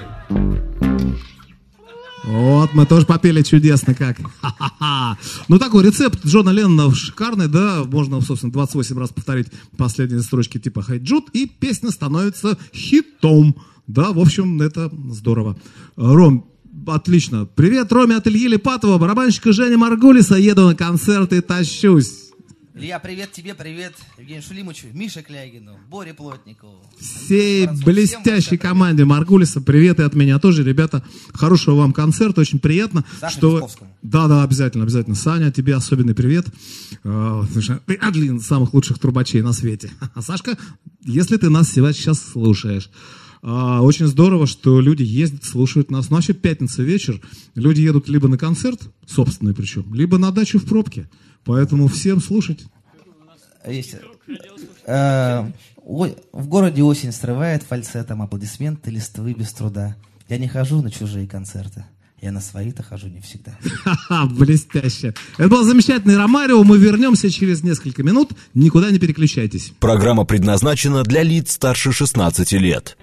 Вот, мы тоже попели чудесно как. Ха-ха-ха. Ну, такой рецепт Джона Леннона шикарный, да, можно, собственно, двадцать восемь раз повторить последние строчки типа «Hey Jude», и песня становится хитом. Да, в общем, это здорово. Ром, отлично. Привет, Роме от Ильи Липатова, барабанщика Жени Маргулиса. Еду на концерт и тащусь. Илья, привет тебе, привет Евгению Шулимовичу, Мише Клягину, Боре Плотникову. Всей блестящей команде Маргулиса привет и от меня тоже. Ребята, хорошего вам концерта, очень приятно. Саше что... Лисковскому. Да, да, обязательно, обязательно. Саня, тебе особенный привет. Ты один из самых лучших трубачей на свете. А Сашка, если ты нас сейчас слушаешь, очень здорово, что люди ездят, слушают нас. Ну, вообще, пятница вечер, люди едут либо на концерт, собственный причем, либо на дачу в пробке. Поэтому всем слушать. Есть. Э, в городе осень срывает фальцетом аплодисменты листвы без труда. Я не хожу на чужие концерты. Я на свои-то хожу не всегда. Ха-ха, блестяще. Это был замечательный Ромарио. Мы вернемся через несколько минут. Никуда не переключайтесь. Программа предназначена для лиц старше шестнадцати лет.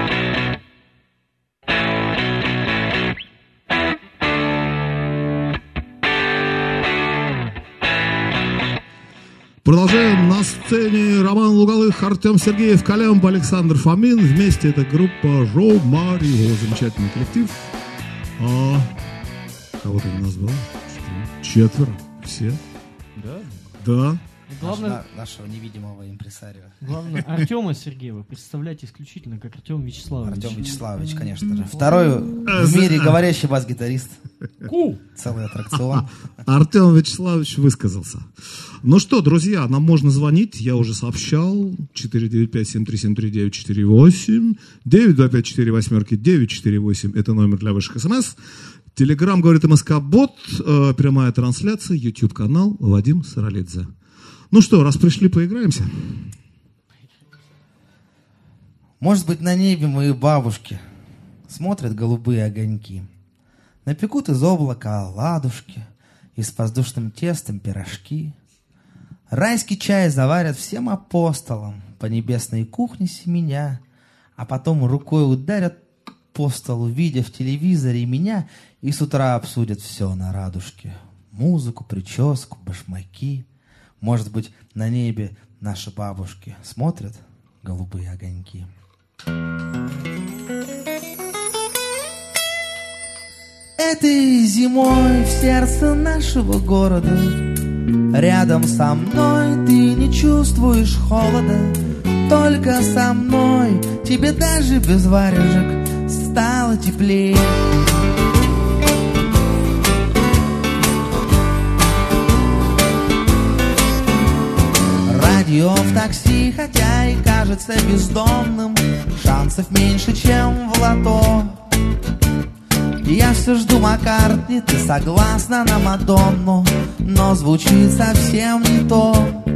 Продолжаем на сцене Роман Луговых, Артем Сергеев, Колямб, Александр Фомин. Вместе это группа Ромарио. Замечательный коллектив. А кого-то не назвал? Четверо. Все? Да. Да. Главное, Наш, нашего невидимого импресарио. главное, Артема Сергеева представлять исключительно как Артем Вячеславович. Артем Вячеславович, конечно же. Второй в мире говорящий бас-гитарист. Ку! Целый аттракцион. Артем Вячеславович высказался. Ну что, друзья, нам можно звонить. Я уже сообщал. четыре девять пять семь три семь три девять четыре восемь. девять два пять четыре восьмерки девять четыре восемь. Это номер для ваших смс. Телеграм, говорит МСК-бот. Э, прямая трансляция. YouTube-канал Вадим Саралидзе. Ну что, раз пришли, поиграемся. Может быть, на небе мои бабушки смотрят голубые огоньки. Напекут из облака оладушки и с воздушным тестом пирожки. Райский чай заварят всем апостолам по небесной кухне семеня, а потом рукой ударят по столу, видя в телевизоре меня, и с утра обсудят все на радужке. музыку, прическу, башмаки. Может быть, на небе наши бабушки смотрят голубые огоньки. Этой зимой в сердце нашего города рядом со мной ты не чувствуешь холода. Только со мной тебе даже без варежек стало теплее. Радио в такси, хотя и кажется бездомным, шансов меньше, чем в лото. Я все жду Маккартни, ты согласна на Мадонну, но звучит совсем не то.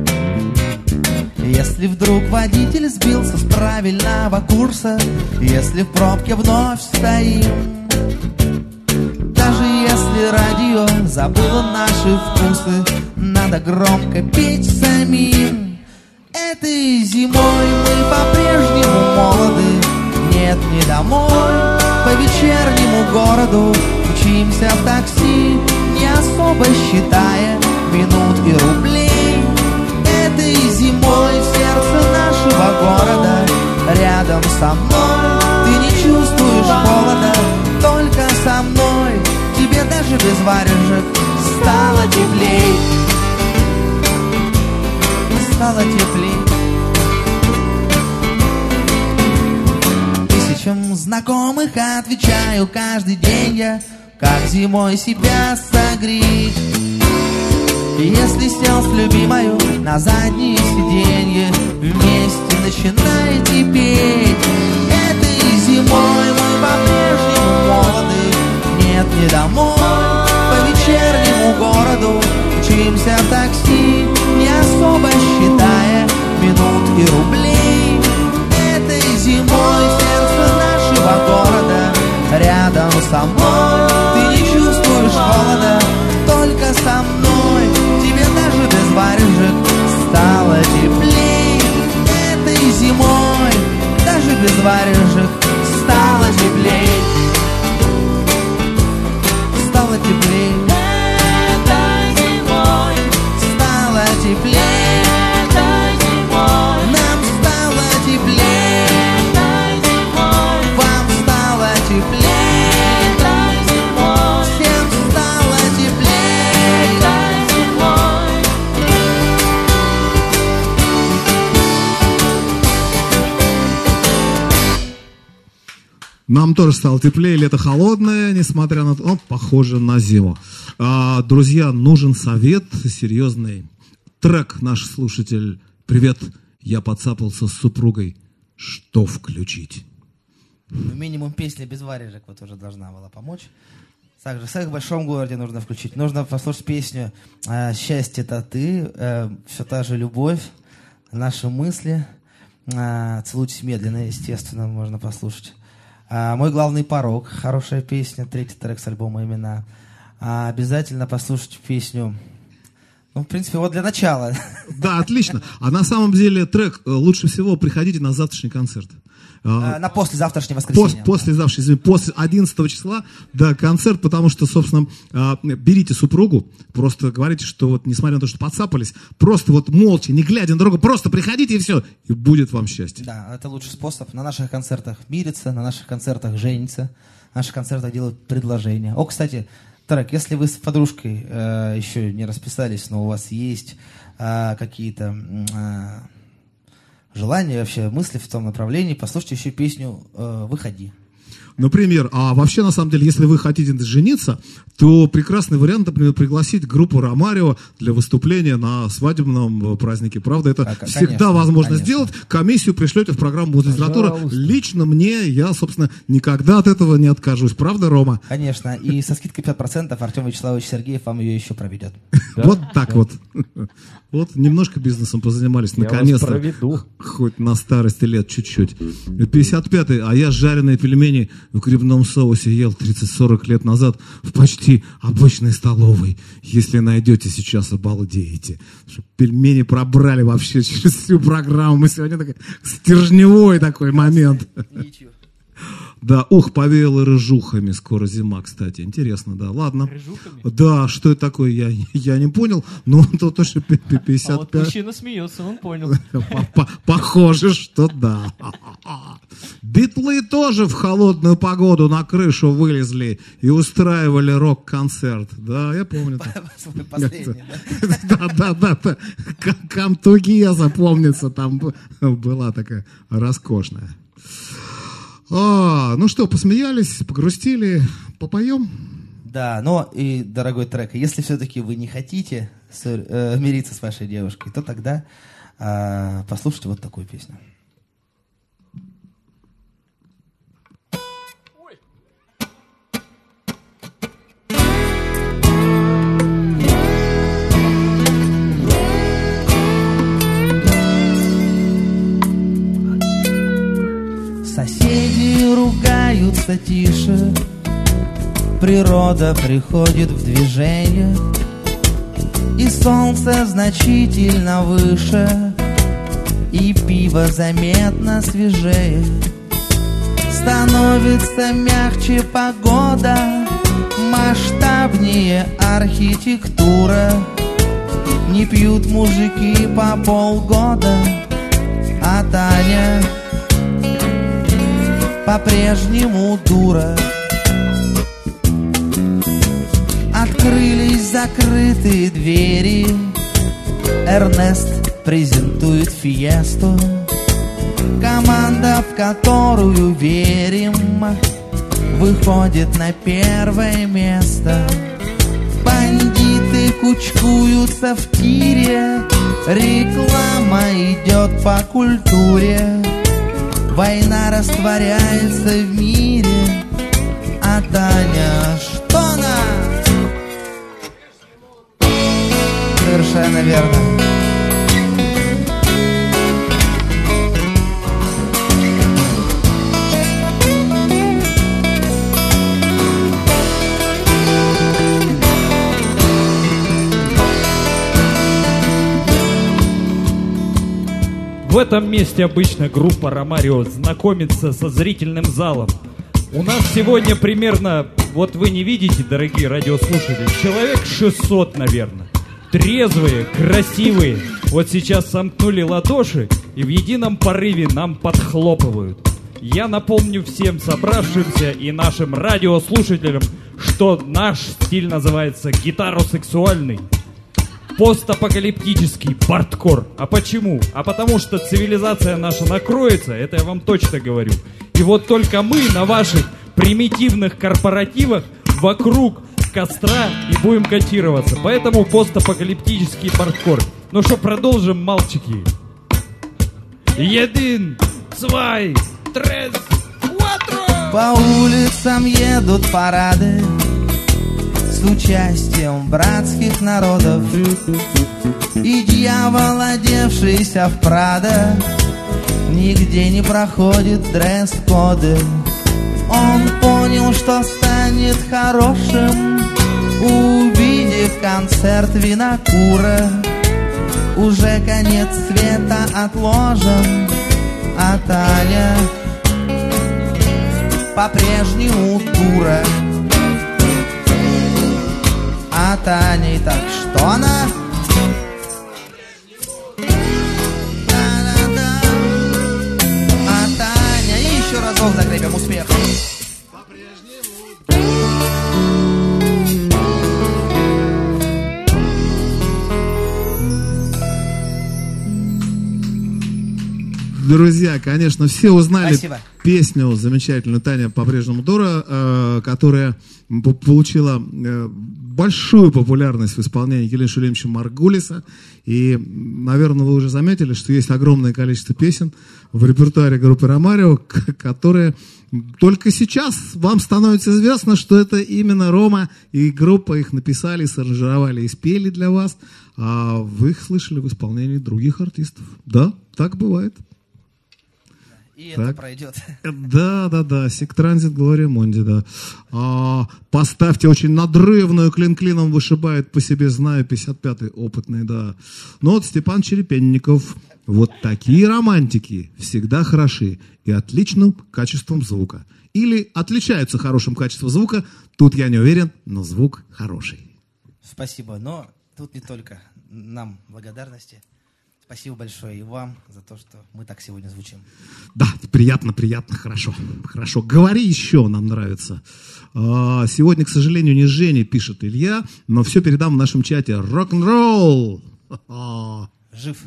Если вдруг водитель сбился с правильного курса, если в пробке вновь стоим, даже если радио забыло наши вкусы, надо громко петь самим. Этой зимой мы по-прежнему молоды, нет, не домой, по вечернему городу мчимся в такси, не особо считая минут и рублей. Этой зимой в сердце нашего города рядом со мной ты не чувствуешь холода. Только со мной тебе даже без варежек стало теплей. Стало теплей. Тысячам знакомых отвечаю каждый день я, как зимой себя согреть. Если сел с любимою на заднее сиденье, вместе начинайте петь. Этой зимой мы по-прежнему молоды, нет, не домой, по вечернему городу мчимся в такси, не особо считая минут и рублей. Этой зимой в сердце нашего города рядом со мной ты не чувствуешь холода. Только со мной тебе даже без варежек стало теплей. Этой зимой даже без варежек стало теплей. Стало теплей. Этой зимой стало теплей. Этой зимой нам стало теплей. Этой зимой вам стало теплей. Нам тоже стало теплее, лето холодное, несмотря на то, ну, похоже на зиму. А, друзья, нужен совет серьезный. Трек наш слушатель. Привет, я подцапался с супругой. Что включить? Ну, минимум песня без варежек вот уже должна была помочь. Также в «Секс в большом городе» нужно включить. Нужно послушать песню «Счастье это ты», «Все та же любовь», «Наши мысли», «Целуйтесь медленно», естественно, можно послушать. А, «Мой главный порог», хорошая песня, третий трек с альбома «Имена». А, обязательно послушать песню, ну, в принципе, вот для начала. Да, отлично. А на самом деле трек лучше всего приходите на завтрашний концерт. А, на послезавтрашнее воскресенье. Пос, послезавтрашнее, извините, после одиннадцатого числа, да, концерт, потому что, собственно, берите супругу, просто говорите, что вот, несмотря на то, что подцапались, просто вот молча, не глядя на друга, просто приходите и все, и будет вам счастье. Да, это лучший способ. На наших концертах мириться, на наших концертах жениться, на наших концертах делать предложения. О, кстати, трек, если вы с подружкой э, еще не расписались, но у вас есть э, какие-то э, желания, вообще мысли в том направлении, послушайте еще песню э, «Выходи». Например, а вообще, на самом деле, если вы хотите жениться, то прекрасный вариант, например, пригласить группу Ромарио для выступления на свадебном празднике. Правда, это а, всегда конечно, возможно конечно. сделать. Комиссию пришлете в программу «Музлитература». Лично мне, я, собственно, никогда от этого не откажусь. Правда, Рома? Конечно. И со скидкой пятьдесят процентов Артем Вячеславович Сергеев вам ее еще проведет. Вот так вот. Вот немножко бизнесом позанимались. Наконец-то. Хоть на старости лет чуть-чуть. пятьдесят пятый, а я жареные пельмени в грибном соусе ел тридцать-сорок лет назад в почти обычной столовой. Если найдете, сейчас обалдеете. Пельмени пробрали вообще через всю программу. Мы сегодня такой стержневой такой момент. Да, ух, повеяло рыжухами, скоро зима, кстати. Интересно, да, ладно. Рыжухами? Да, что это такое, я, я не понял. Ну, то тоже пятьдесят пять. А вот мужчина смеется, он понял. Похоже, что да. Битлы тоже в холодную погоду на крышу вылезли и устраивали рок-концерт. Да, я помню. Свой последний, да? Да, да, да. Камтугеза, помнится, там была такая роскошная. А, ну что, посмеялись, погрустили, попоем? Да, но и, дорогой трек, если все-таки вы не хотите э, мириться с вашей девушкой, то тогда э, послушайте вот такую песню. Соседи ругаются тише, природа приходит в движение, и солнце значительно выше, и пиво заметно свежее. Становится мягче погода, масштабнее архитектура. Не пьют мужики по полгода, а Таня по-прежнему дура. Открылись закрытые двери, Эрнест презентует фиесту. Команда, в которую верим, выходит на первое место. Бандиты кучкуются в тире, реклама идет по культуре. Война растворяется в мире, а Таня что она? Совершенно верно. В этом месте обычно группа Ромарио знакомится со зрительным залом. У нас сегодня примерно, вот вы не видите, дорогие радиослушатели, человек шестьсот, наверное. Трезвые, красивые. Вот сейчас сомкнули ладоши и в едином порыве нам подхлопывают. Я напомню всем собравшимся и нашим радиослушателям, что наш стиль называется гитаросексуальный. Постапокалиптический бардкор. А почему? А потому что цивилизация наша накроется, это я вам точно говорю. И вот только мы на ваших примитивных корпоративах вокруг костра и будем котироваться. Поэтому постапокалиптический бардкор. Ну что, продолжим, мальчики. Един, цвай, трес, кватро. По улицам едут парады с участием братских народов. И дьявол, одевшийся в Прадо, нигде не проходит дресс-коды. Он понял, что станет хорошим, увидев концерт Винокура. Уже конец света отложен, а Таня по-прежнему дура. А Таня, так что она? Да-да-да. А Таня, еще разок закрепим успех. Друзья, конечно, все узнали Спасибо. Песню замечательную «Таня по-прежнему дура», э, которая получила э, большую популярность в исполнении Елены Шулемовича Маргулиса. И, наверное, вы уже заметили, что есть огромное количество песен в репертуаре группы Ромарио, которые только сейчас вам становится известно, что это именно Рома и группа их написали, саранжировали и спели для вас, а вы их слышали в исполнении других артистов. Да, так бывает. И Так. это пройдет. Да, да, да, Сектранзит, Глория Монди, да. А, поставьте очень надрывную, клин-клином вышибает по себе, знаю, пятьдесят пятый опытный, да. Ну вот Степан Черепенников. Вот такие романтики всегда хороши и отличным качеством звука. Или отличаются хорошим качеством звука, тут я не уверен, но звук хороший. Спасибо. Но тут не только нам благодарности. Спасибо большое и вам за то, что мы так сегодня звучим. Да, приятно, приятно, хорошо. Хорошо. Говори еще, нам нравится. А, сегодня, к сожалению, не Женя, пишет Илья, но все передам в нашем чате. Рок-н-ролл! Ха-ха. Жив.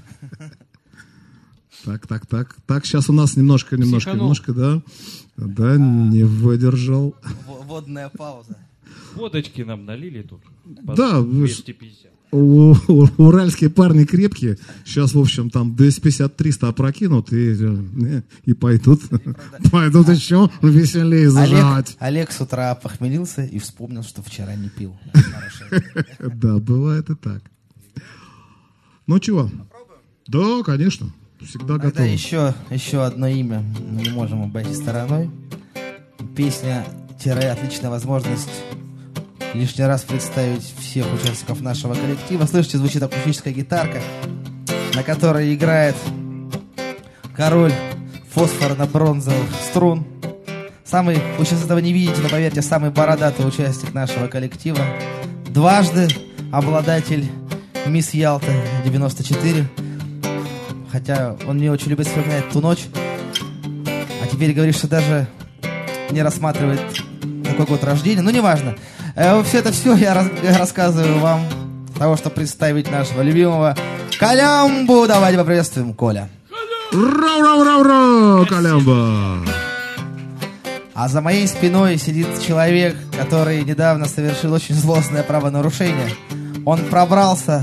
Так, так, так. Так, сейчас у нас немножко, немножко, Психанул. немножко, да. Да, не выдержал. В- Водная пауза. Водочки нам налили тут. по Да, вы ж- двести пятьдесят. У- у- уральские парни крепкие. Сейчас, в общем, там двести пятьдесят триста опрокинут и, э, и пойдут. Пойдут еще веселее Олег, зажать. Олег с утра похмелился и вспомнил, что вчера не пил. Хорошо. Да, бывает и так. Ну чего? Да, конечно. Всегда Тогда готов. еще, еще одно имя мы не можем обойти стороной. Песня-отличная возможность лишний раз представить всех участников нашего коллектива. Слышите, звучит акустическая гитарка, на которой играет король фосфорно-бронзовых струн. Самый, вы сейчас этого не видите, но поверьте, самый бородатый участник нашего коллектива. Дважды обладатель Мисс Ялта девяносто четыре. Хотя он не очень любит вспоминать ту ночь. А теперь говорит, что даже не рассматривает такой год рождения. Ну, неважно. Э, все это все я раз- рассказываю вам для того, чтобы представить нашего любимого Колямбу. Давайте поприветствуем Коля. Ра-ра-ра-ра, Колямба. А за моей спиной сидит человек, который недавно совершил очень злостное правонарушение. Он пробрался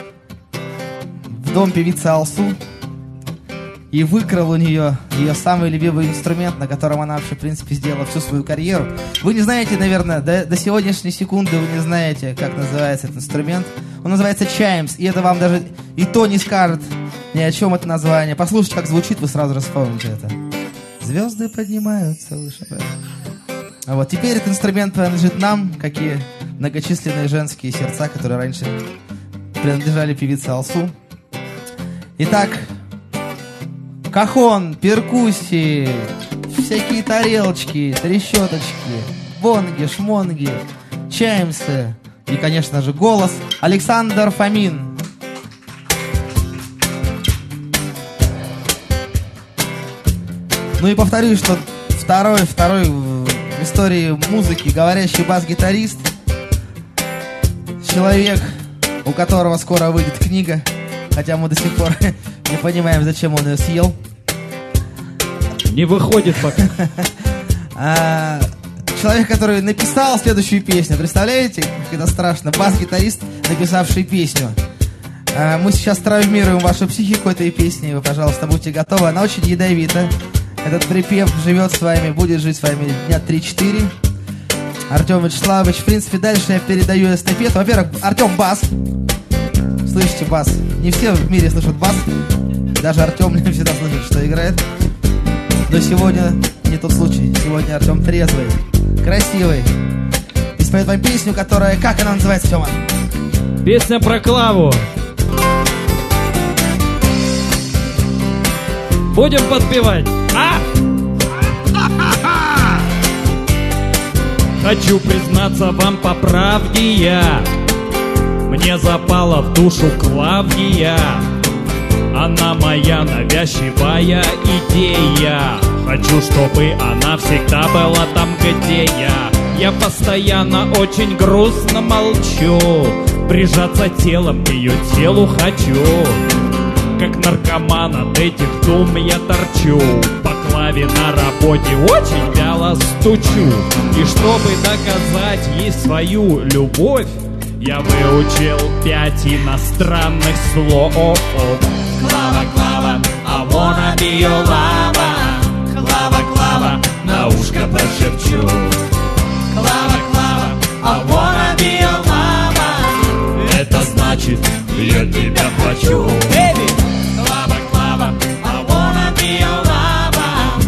в дом певицы Алсу и выкрал у нее ее самый любимый инструмент, на котором она вообще, в принципе, сделала всю свою карьеру. Вы не знаете, наверное, до, до сегодняшней секунды вы не знаете, как называется этот инструмент. Он называется чаймс, и это вам даже и то не скажет ни о чем это название. Послушайте, как звучит, вы сразу же вспомните это. Звезды поднимаются выше. А вот теперь этот инструмент принадлежит нам, как и многочисленные женские сердца, которые раньше принадлежали певице Алсу. Итак, кахон, перкуссии, всякие тарелочки, трещоточки, бонги, шмонги, чаймсы и, конечно же, голос Александр Фомин. Ну и повторюсь, что второй, второй в истории музыки говорящий бас-гитарист, человек, у которого скоро выйдет книга, хотя мы до сих пор не понимаем, зачем он ее съел. Не выходит пока. А, человек, который написал следующую песню, представляете, как это страшно, бас-гитарист, написавший песню. А, мы сейчас травмируем вашу психику этой песней, вы, пожалуйста, будьте готовы, она очень ядовита. Этот припев живет с вами, будет жить с вами дня три-четыре. Артем Вячеславович, в принципе, дальше я передаю эстафету. Во-первых, Артем бас. Слышите бас? Не все в мире слышат бас. Даже Артем не всегда слышит, что играет. Но сегодня не тот случай. Сегодня Артем трезвый, красивый. И споет вам песню, которая... Как она называется, Тёма? Песня про Клаву. Будем подпевать. А! Хочу признаться вам по правде я. Мне запала в душу Клавдия. Она моя навязчивая идея. Хочу, чтобы она всегда была там, где я. Я постоянно очень грустно молчу. Прижаться телом к ее телу хочу. Как наркоман от этих дум я торчу. По клаве на работе очень вяло стучу. И чтобы доказать ей свою любовь, я выучил пять иностранных слов. Клава, Клава, I wanna be your lover. Клава, Клава, на ушко прошепчу. Клава, Клава, I wanna be your lover. Это значит, я тебя хочу. Клава, Клава, I wanna be your lover.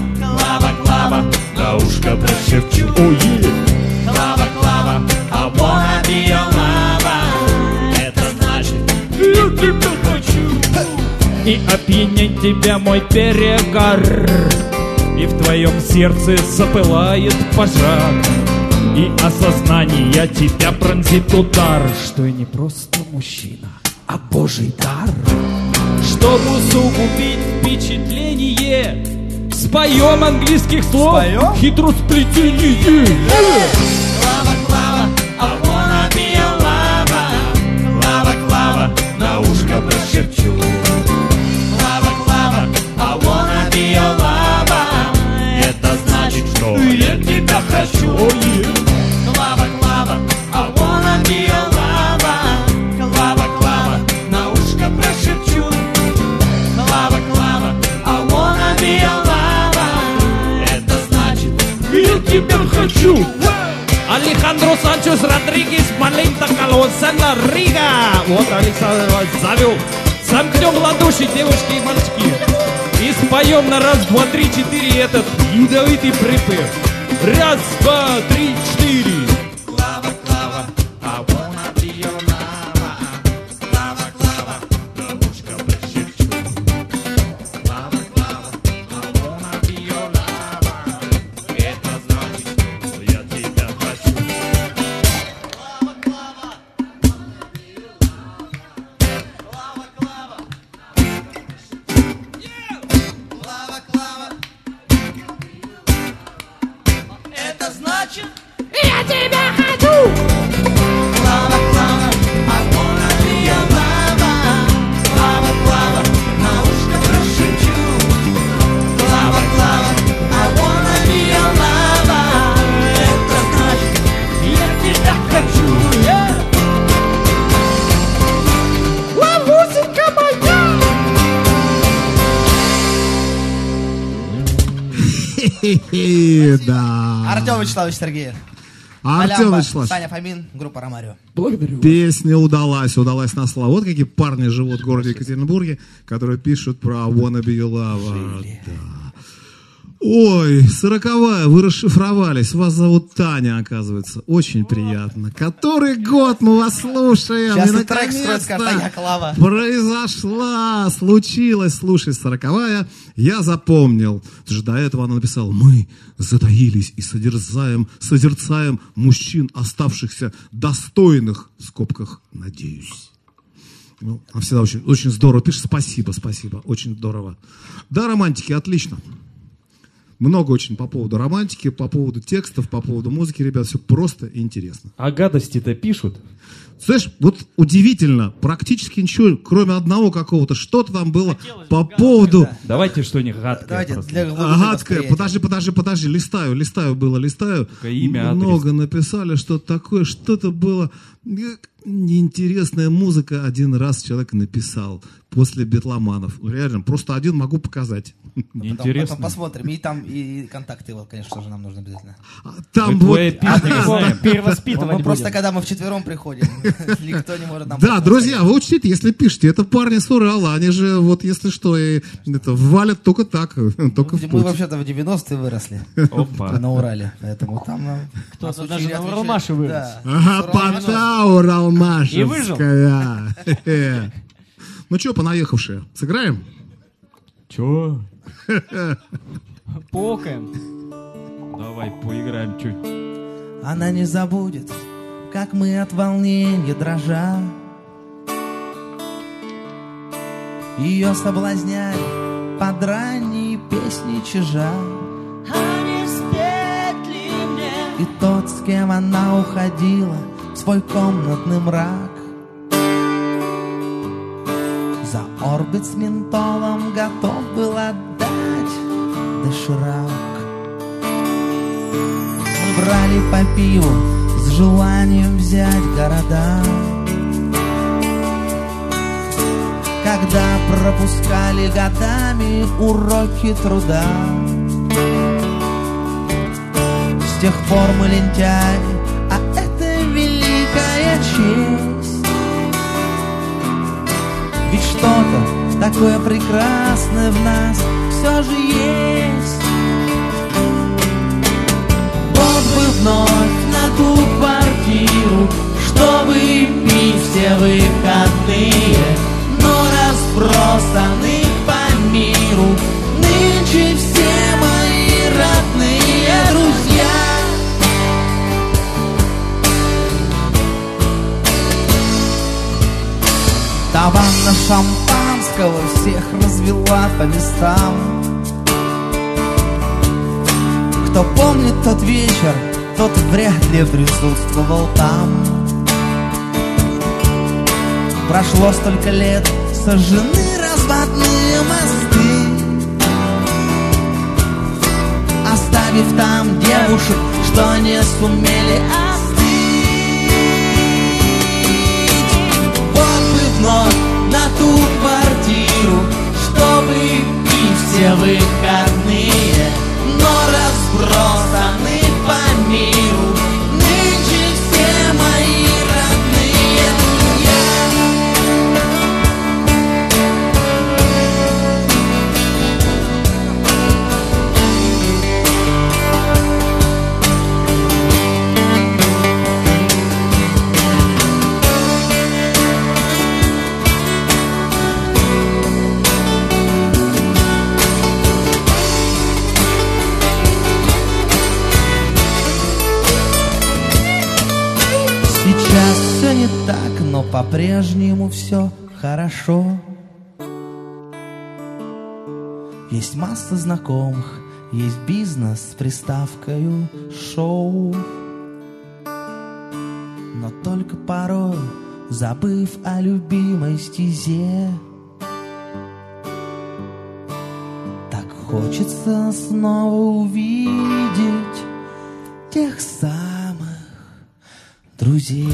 Ой, Клава, Клава, I wanna be your lover. Это значит, я тебя хочу. И опьянеть тебя мой перегар, и в твоем сердце запылает пожар, и осознание тебя пронзит удар, что я не просто мужчина, а божий дар. Чтобы усугубить впечатление, споем английских слов хитросплетение. Клава, Клава, I wanna be your lover. Клава, Клава, на ушко прошепчу. Клава, Клава, I wanna be your lover. Это значит, что я тебя хочу. Клава, Клава, I wanna be your lover. Клава, Клава, на ушко прошепчу. Клава, Клава, I wanna be your lover. Это значит, Я тебя хочу. Алехандро Санчес Родригес, Малента Колосана Рига. Вот Александр вас завел. Сомкнем ладоши, девушки и мальчики, и споем на раз, два, три, четыре этот ядовитый припев. Раз, два, три, четыре. Клава, Клава, I wanna be your lover. Клава, Клава, на ушко прошепчу. Клава, Клава, I wanna be your lover. Это значит, что я тебя хочу. Клава, Клава, Клава, Клава, Клава, Клава. Это значит, я тебя хочу. Клава, Клава, I wanna be your lover. Клава, Клава, на ушко прошепчу. Клава, Клава, I wanna be your lover. Это значит, я тебя хочу. Ловусенька моя. Хе-хе-хе, да. Артем Вячеславович Сергеев. Артем Малямба, Вячеславович. Саня Фомин, группа Ромарио. Благодарю. Песня удалась, удалась на славу. Вот какие парни живут в городе Екатеринбурге, которые пишут про Wanna Be Your Lover. Да. Ой, сороковая, вы расшифровались. Вас зовут Таня, оказывается. Очень приятно. Который год мы вас слушаем. Сейчас и и трек строит с карта «Я Клава». произошла, случилось. Слушай, сороковая, я запомнил. Потому что до этого она написала: мы затаились и созерцаем, созерцаем мужчин, оставшихся достойных, в скобках, надеюсь. Ну, она всегда очень, очень здорово пишет. Спасибо, спасибо. Очень здорово. Да, романтики, отлично. Много очень по поводу романтики, по поводу текстов, по поводу музыки, ребят, все просто и интересно. А гадости-то пишут? Знаешь, вот удивительно, практически ничего, кроме одного какого-то, что-то там было по поводу... Давайте что-нибудь гадкое. Давайте просто. для глубины Гадкое, восприятия. подожди, подожди, подожди, листаю, листаю, было, листаю. Только имя, адрес. Много написали, что такое, что-то было... Неинтересная музыка один раз человек написал после битломанов. Реально, просто один могу показать. Потом, Неинтересно. потом посмотрим. И там и контакты его, конечно же, нам нужно обязательно. Там Мы вот... твои песни не знаем. Перевоспитывать Мы просто, будем. когда мы вчетвером приходим, никто не может нам... Да, друзья, вы учтите, если пишете, это парни с Урала, они же, вот если что, и это, валят только так, только в Мы путь. вообще-то в девяностые выросли Опа. на Урале, поэтому там нам... Кто-то нас даже учили на отличать- Уралмаше вырос. Да. Ага, пота уралмашевская. И выжил. Хе-хе. Ну что, понаехавшие, сыграем? Чё? Покаем. Давай поиграем чуть. Она не забудет, как мы от волнения дрожа ее соблазняли под ранние песни чижа. А не спеть ли мне? И тот, с кем она уходила в свой комнатный мрак, за орбит с ментолом готов был отдать доширак. Мы брали по пиву с желанием взять города, когда пропускали годами уроки труда. С тех пор мы лентяи, а это великая честь. Ведь что-то такое прекрасное в нас все же есть. Год бы всех развела по местам. Кто помнит тот вечер, тот вряд ли присутствовал там. Прошло столько лет, сожжены разводные мосты, оставив там девушек, что не сумели остыть. Вот бы вновь на ту квартиру, чтобы пить все выходные, но разбросаны по миру нынче все мои родные друзья. Сейчас все не так, но по-прежнему все хорошо. Есть масса знакомых, есть бизнес с приставкою шоу. Но только порой, забыв о любимой стезе, так хочется снова увидеть тех самых друзей.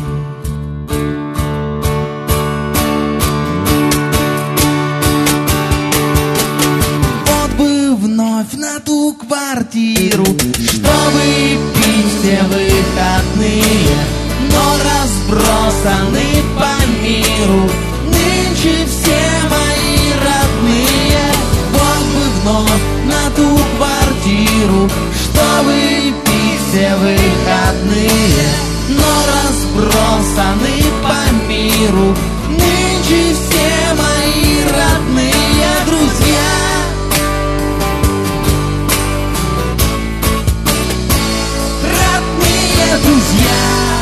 Вот бы вновь на ту квартиру, чтобы пить все выходные, но разбросаны по миру нынче все мои родные. Вот бы вновь на ту квартиру, чтобы пить все выходные, но разбросаны по миру нынче все мои родные друзья. Родные друзья.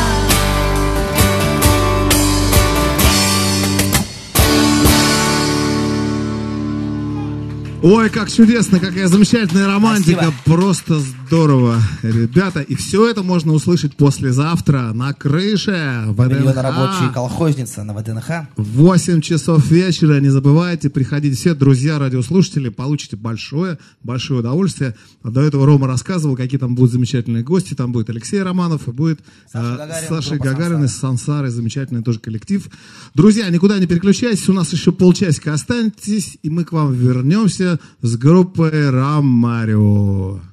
Ой, как чудесно, какая замечательная романтика. Спасибо. Просто здорово, ребята. И все это можно услышать послезавтра на крыше ВДНХ. Рабочая колхозница на ВДНХ. В восемь часов вечера. Не забывайте, приходите все, друзья, радиослушатели, получите большое, большое удовольствие. До этого Рома рассказывал, какие там будут замечательные гости. Там будет Алексей Романов и будет Саша э, Гагарин, Саша группа Гагарин из Сансары. Замечательный тоже коллектив. Друзья, никуда не переключайтесь. У нас еще полчасика останетесь, и мы к вам вернемся с группой Ромарио.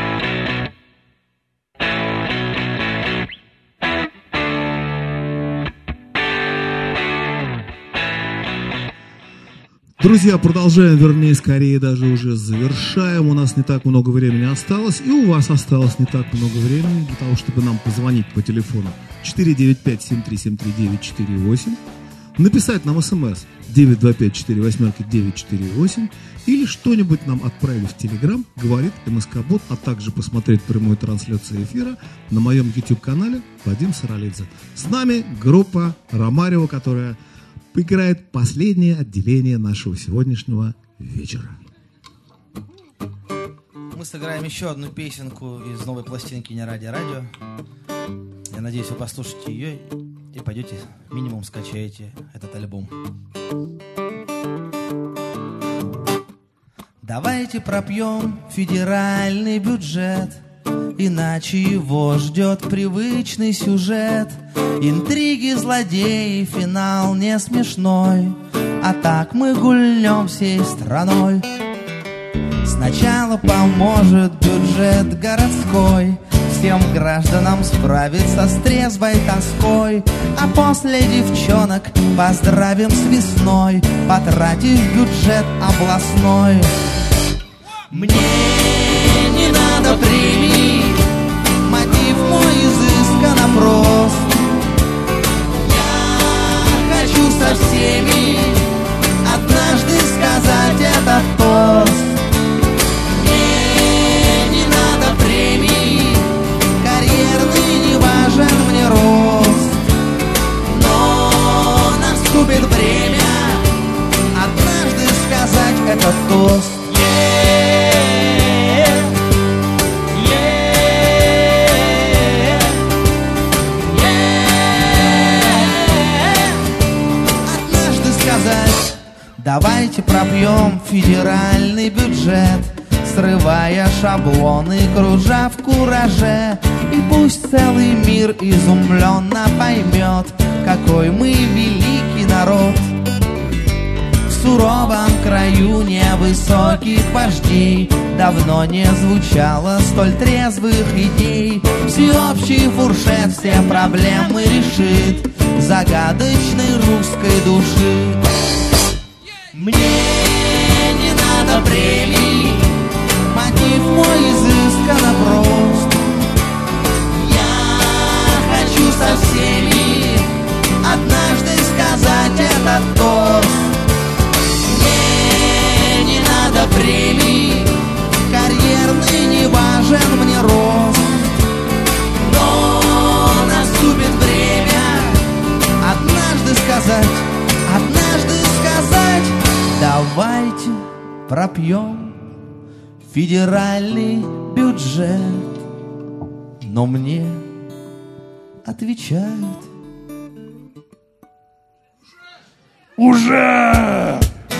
Друзья, продолжаем, вернее, скорее даже уже завершаем. У нас не так много времени осталось, и у вас осталось не так много времени для того, чтобы нам позвонить по телефону четыре девять пять семь три семь три девять четыре восемь, написать нам смс девять два пять четыре восемь девять четыре восемь или что-нибудь нам отправить в Телеграм, говорит МСК-бот, а также посмотреть прямую трансляцию эфира на моем YouTube-канале Вадим Саралидзе. С нами группа Ромарио, которая играет последнее отделение нашего сегодняшнего вечера. Мы сыграем еще одну песенку из новой пластинки «Не ради радио». Я надеюсь, вы послушаете ее и пойдете, минимум скачаете этот альбом. Давайте пропьем федеральный бюджет, иначе его ждет привычный сюжет. Интриги, злодеи, финал не смешной, а так мы гульнем всей страной. Сначала поможет бюджет городской всем гражданам справиться с трезвой тоской, а после девчонок поздравим с весной, потратив бюджет областной. Мне не надо премий, мотив мой изысканно прост. Я хочу со всеми однажды сказать этот тост. Мне не надо премий, карьерный не важен мне рост, но наступит время однажды сказать пропьем федеральный бюджет, срывая шаблоны, кружа в кураже. И пусть целый мир изумленно поймет, какой мы великий народ. В суровом краю невысоких вождей давно не звучало столь трезвых идей. Всеобщий фуршет все проблемы решит загадочной русской души. Мне не надо премий, мотив мой изысканно прост. Я хочу со всеми однажды сказать этот тост. Мне не надо премий, карьерный не важен мне рост. Но наступит время однажды сказать, однажды сказать: давайте пропьем федеральный бюджет. Но мне отвечают: Уже!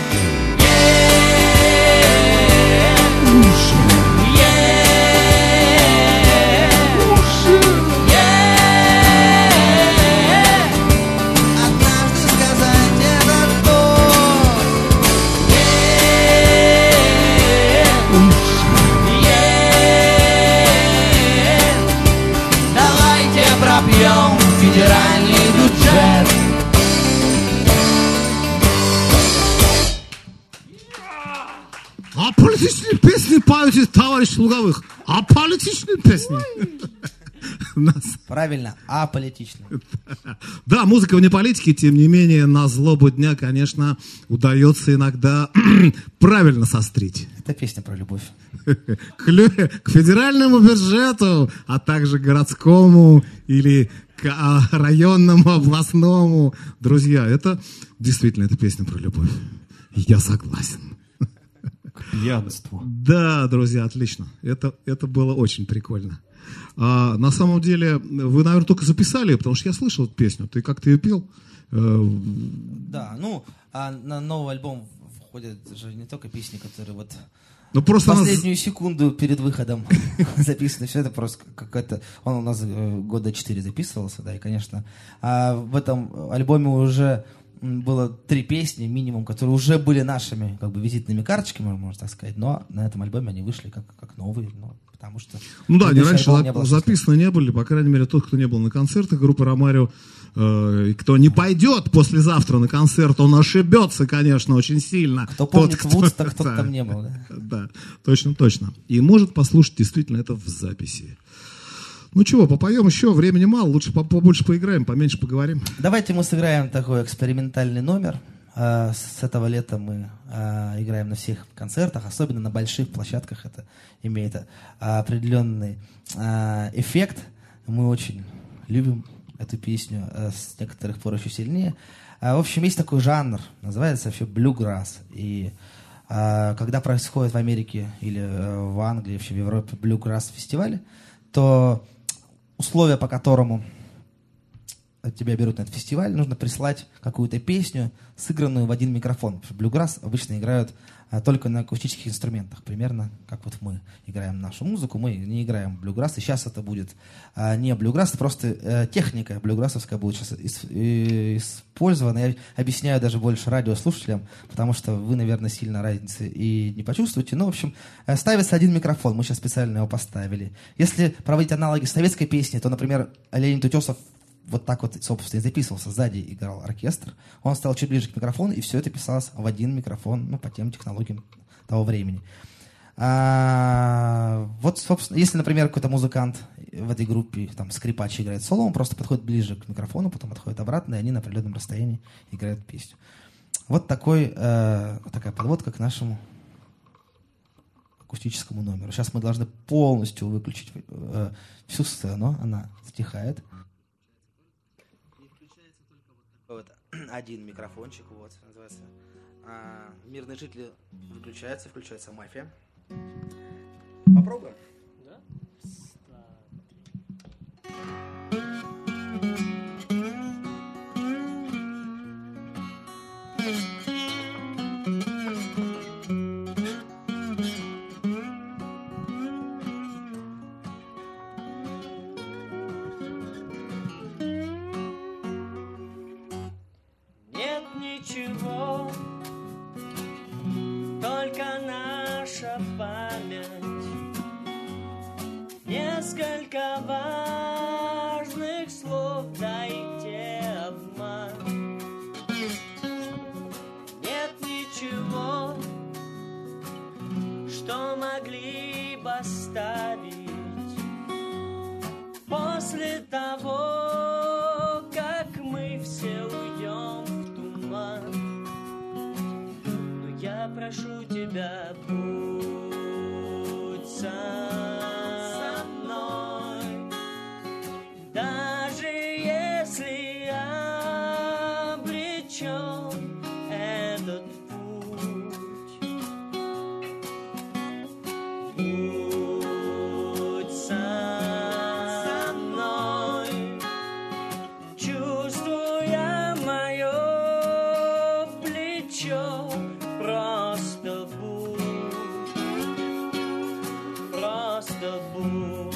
федеральный бюджет. А политичные песни поете, товарищ Луговых? А политичные песни? Правильно, аполитичные. Да, музыка вне политики, тем не менее, на злобу дня, конечно, удается иногда правильно сострить. Это песня про любовь. К федеральному бюджету, а также городскому или к районному, областному. Друзья, это действительно эта песня про любовь. Я согласен. К пьянству. Да, друзья, отлично. Это, это было очень прикольно. А, на самом деле, вы, наверное, только записали, потому что я слышал эту песню. Ты как-то ее пел? Да, ну, а на новый альбом входят же не только песни, которые вот ну, просто последнюю нас... секунду перед выходом записаны. Все это просто какая-то... Он у нас года четыре записывался, да, и, конечно, а в этом альбоме уже было три песни минимум, которые уже были нашими как бы визитными карточками, можно так сказать, но на этом альбоме они вышли как, как новые, ну, потому что... Ну да, они раньше зап- не записаны не были, по крайней мере, тот, кто не был на концертах группы «Ромарио», э, и кто не пойдет послезавтра на концерт, он ошибется, конечно, очень сильно. Кто помнит тот, кто... Вудсток, тот там не был, да? Да, точно, точно. И может послушать действительно это в записи. Ну чего, попоем еще, времени мало, лучше побольше поиграем, поменьше поговорим. Давайте мы сыграем такой экспериментальный номер. С этого лета мы играем на всех концертах, особенно на больших площадках. Это имеет определенный эффект. Мы очень любим эту песню, с некоторых пор еще сильнее. В общем, есть такой жанр, называется вообще блюграсс. И когда происходит в Америке или в Англии, вообще в Европе блюграсс-фестивали, то условия, по которому тебя берут на этот фестиваль, нужно прислать какую-то песню, сыгранную в один микрофон. Потому что блюграсс обычно играют а, только на акустических инструментах. Примерно как вот мы играем нашу музыку, мы не играем блюграсс. И сейчас это будет а, не блюграсс, просто а, техника блюграссовская будет сейчас ис- использована. Я объясняю даже больше радиослушателям, потому что вы, наверное, сильно разницы и не почувствуете. Ну, в общем, ставится один микрофон. Мы сейчас специально его поставили. Если проводить аналоги с советской песней, то, например, Леонид Утесов вот так вот, собственно, и записывался. Сзади играл оркестр. Он стал чуть ближе к микрофону, и все это писалось в один микрофон, ну, по тем технологиям того времени. А, вот, собственно, если, например, какой-то музыкант в этой группе, там, скрипач играет соло, он просто подходит ближе к микрофону, потом отходит обратно, и они на определенном расстоянии играют песню. Вот такой, э, такая подводка к нашему акустическому номеру. Сейчас мы должны полностью выключить э, всю сцену, она стихает. Вот один микрофончик, вот, называется. А, мирные жители выключаются, включается мафия. Попробуем. Да? Несколько важных слов, дайте обман. Нет ничего, что могли бы оставить после того, как мы все уйдем в туман. Но я прошу тебя, будь со мной, даже если обречен этот путь. Будь со мной, чувствуя мое плечо, просто будь, просто будь.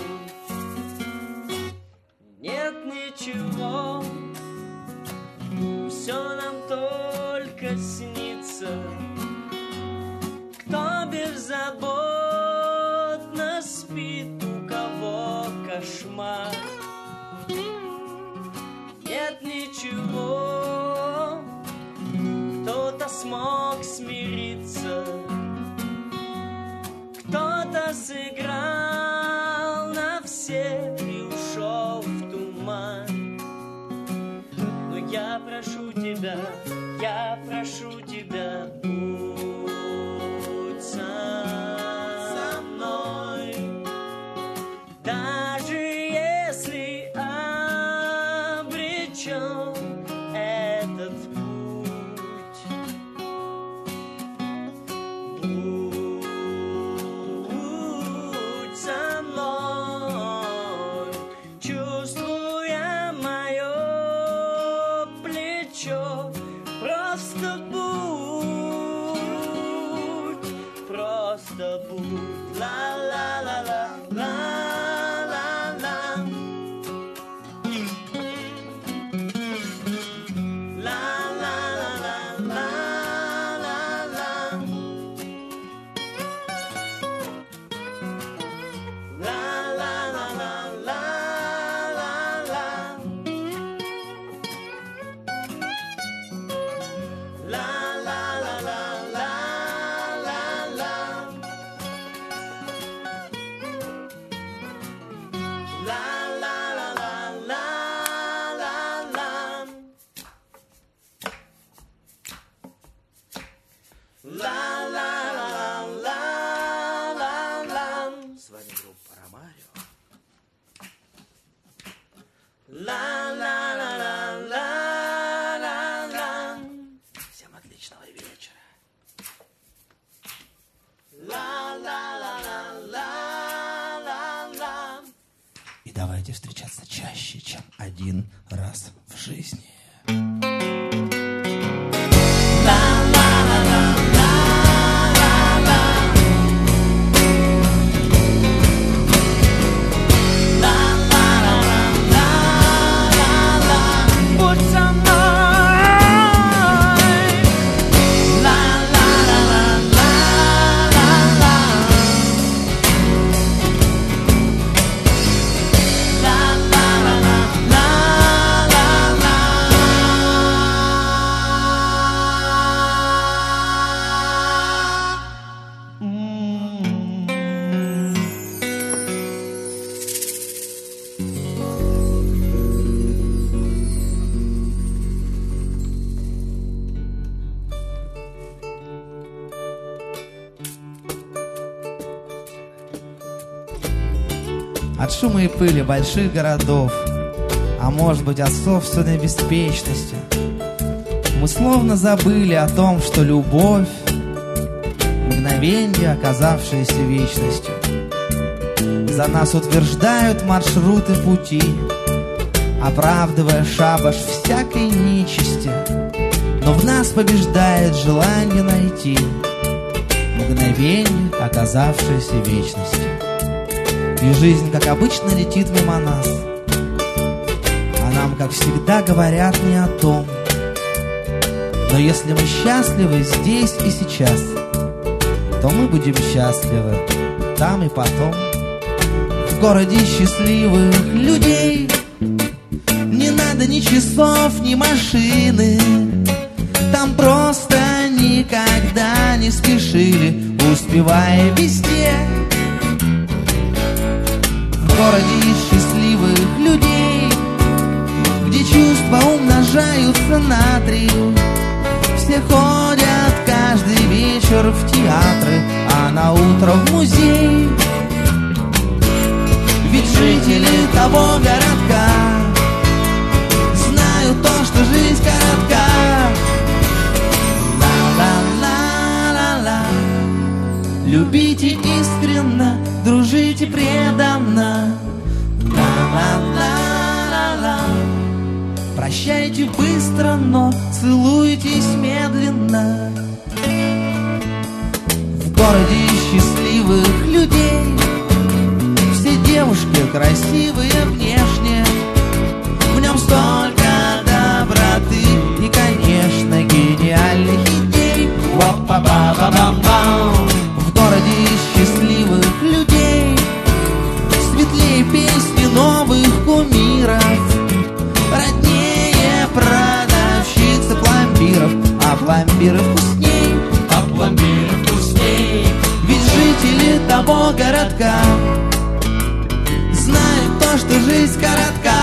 Нет ничего, все нам только снится. Кто беззаботно спит, у кого кошмар. Нет ничего, кто-то смог смириться, кто-то сыграл на все и ушел в туман. Но я прошу тебя, я прошу тебя, будь со мной, даже если обречен этот путь. Будь со мной, чувствуя мое плечо, просто будь, просто будь. Ла-ла-ла-ла-ла. С вами группа Ромарио. Ла-ла-ла-ла-ла-ла-ла. Всем отличного вечера. Ла-ла-ла-ла-ла-ла. И давайте встречаться чаще, чем один раз в жизни. От шума и пыли больших городов, а может быть от собственной беспечности, мы словно забыли о том, что любовь — мгновенье, оказавшееся вечностью. За нас утверждают маршруты пути, оправдывая шабаш всякой нечисти, но в нас побеждает желание найти мгновенье, оказавшееся вечностью. И жизнь, как обычно, летит мимо нас, а нам, как всегда, говорят не о том. Но если мы счастливы здесь и сейчас, то мы будем счастливы там и потом. В городе счастливых людей не надо ни часов, ни машины. Там просто никогда не спешили, успевая везде. В городе счастливых людей, где чувства умножаются на три, все ходят каждый вечер в театры, а на утро в музей. Ведь жители того городка знают то, что жизнь коротка. Ла-ла-ла-ла-ла. Любите искренно, дружите преданно. Ла-ла-ла-ла-ла. Прощайте быстро, но целуйтесь медленно. В городе счастливых людей все девушки красивые внешне. В нем столько доброты и, конечно, гениальных идей. Ва-па-ба-ба-бам-бам. В городе счастливых людей светлее песни новых кумиров, роднее продавщицы пломбиров, а пломбиры вкусней, а пломбиры вкусней. Ведь жители того городка знают то, что жизнь коротка.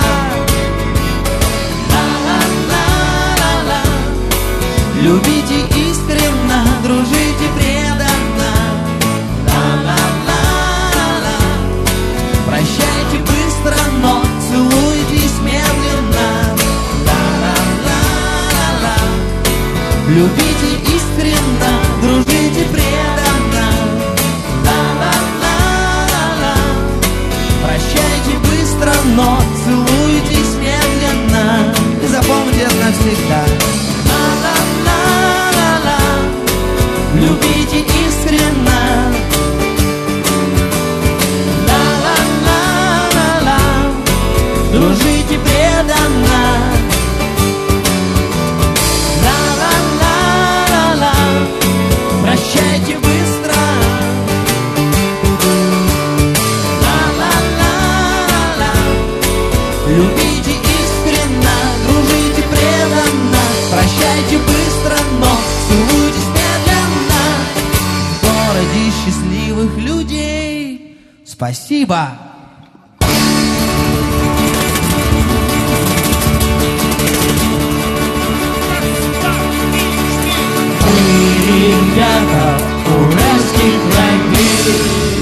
Ла-ла-ла-ла-ла. Любите искренно, дружите преданно. Ла-ла-ла-ла-ла. Прощайте быстро, но целуйтесь медленно. Ла-ла-ла-ла-ла. Любите искренно, дружите преданно. Ла-ла-ла-ла-ла. Прощайте быстро, но целуйтесь медленно. И запомните это навсегда. Ла-ла-ла-ла-ла. Любите искренно. Ла-ла-ла-ла-ла. Дружите преданно. Ла-ла-ла-ла-ла. Прощайте быстро. Ла-ла-ла-ла-ла. Любите искренно, дружите преданно. Прощайте быстро, но целуйтесь медленно. В городе счастливых людей. Спасибо. Ребята, уральских районов.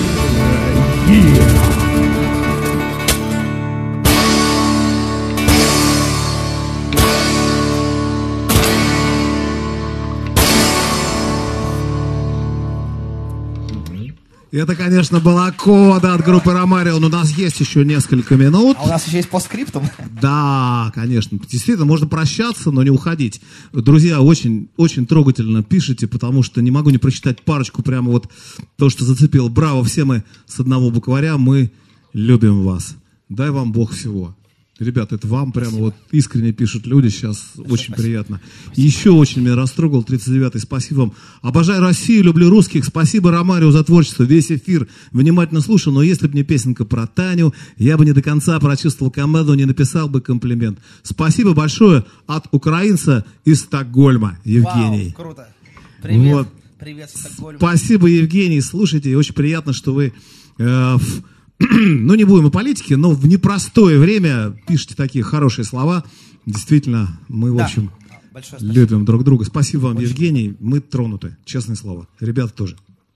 Это, конечно, была кода от группы Ромарио, но у нас есть еще несколько минут. А у нас еще есть постскриптум. Да, конечно. Действительно, можно прощаться, но не уходить. Друзья, очень, очень трогательно пишите, потому что не могу не прочитать парочку, прямо вот то, что зацепил. Браво, все мы с одного букваря, мы любим вас. Дай вам Бог всего. Ребята, это вам прямо Спасибо. вот искренне пишут люди сейчас, Большое очень спасибо. приятно. И еще очень меня растрогал тридцать девятый, спасибо вам. Обожаю Россию, люблю русских, спасибо Ромарио за творчество, весь эфир внимательно слушал, но если бы не песенка про Таню, я бы не до конца прочувствовал команду, не написал бы комплимент. Спасибо большое от украинца из Стокгольма, Евгений. Вау, круто. Привет. Вот. Привет, Стокгольм. Спасибо, Евгений, слушайте, очень приятно, что вы... Э, в ну, не будем о политике, но в непростое время пишите такие хорошие слова. Действительно, мы, в Да. общем, Большое спасибо. любим друг друга. Спасибо вам, Очень. Евгений. Мы тронуты, честное слово. Ребята тоже.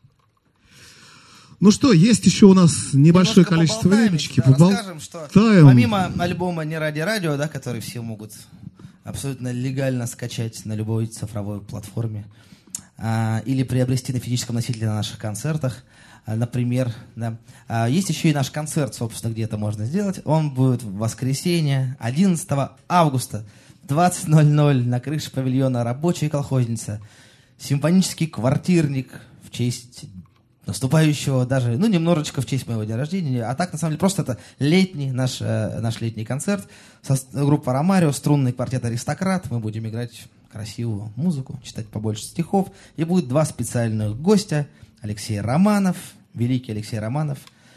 Ну что, есть еще у нас небольшое Немножко количество поболтаем, времечки. да, расскажем, что Поболтаем. помимо альбома «Не ради радио», да, который все могут абсолютно легально скачать на любой цифровой платформе, а, или приобрести на физическом носителе на наших концертах, а, например. Да. А, есть еще и наш концерт, собственно, где это можно сделать. Он будет в воскресенье, одиннадцатого августа, двадцать ноль ноль, на крыше павильона «Рабочая колхозница». Симфонический квартирник в честь наступающего, даже, ну, немножечко в честь моего дня рождения. А так, на самом деле, просто это летний, наш, э, наш летний концерт. Со, группа Ромарио, струнный квартет «Аристократ». Мы будем играть красивую музыку, читать побольше стихов. И будет два специальных гостя. Алексей Романов, великий Алексей Романов,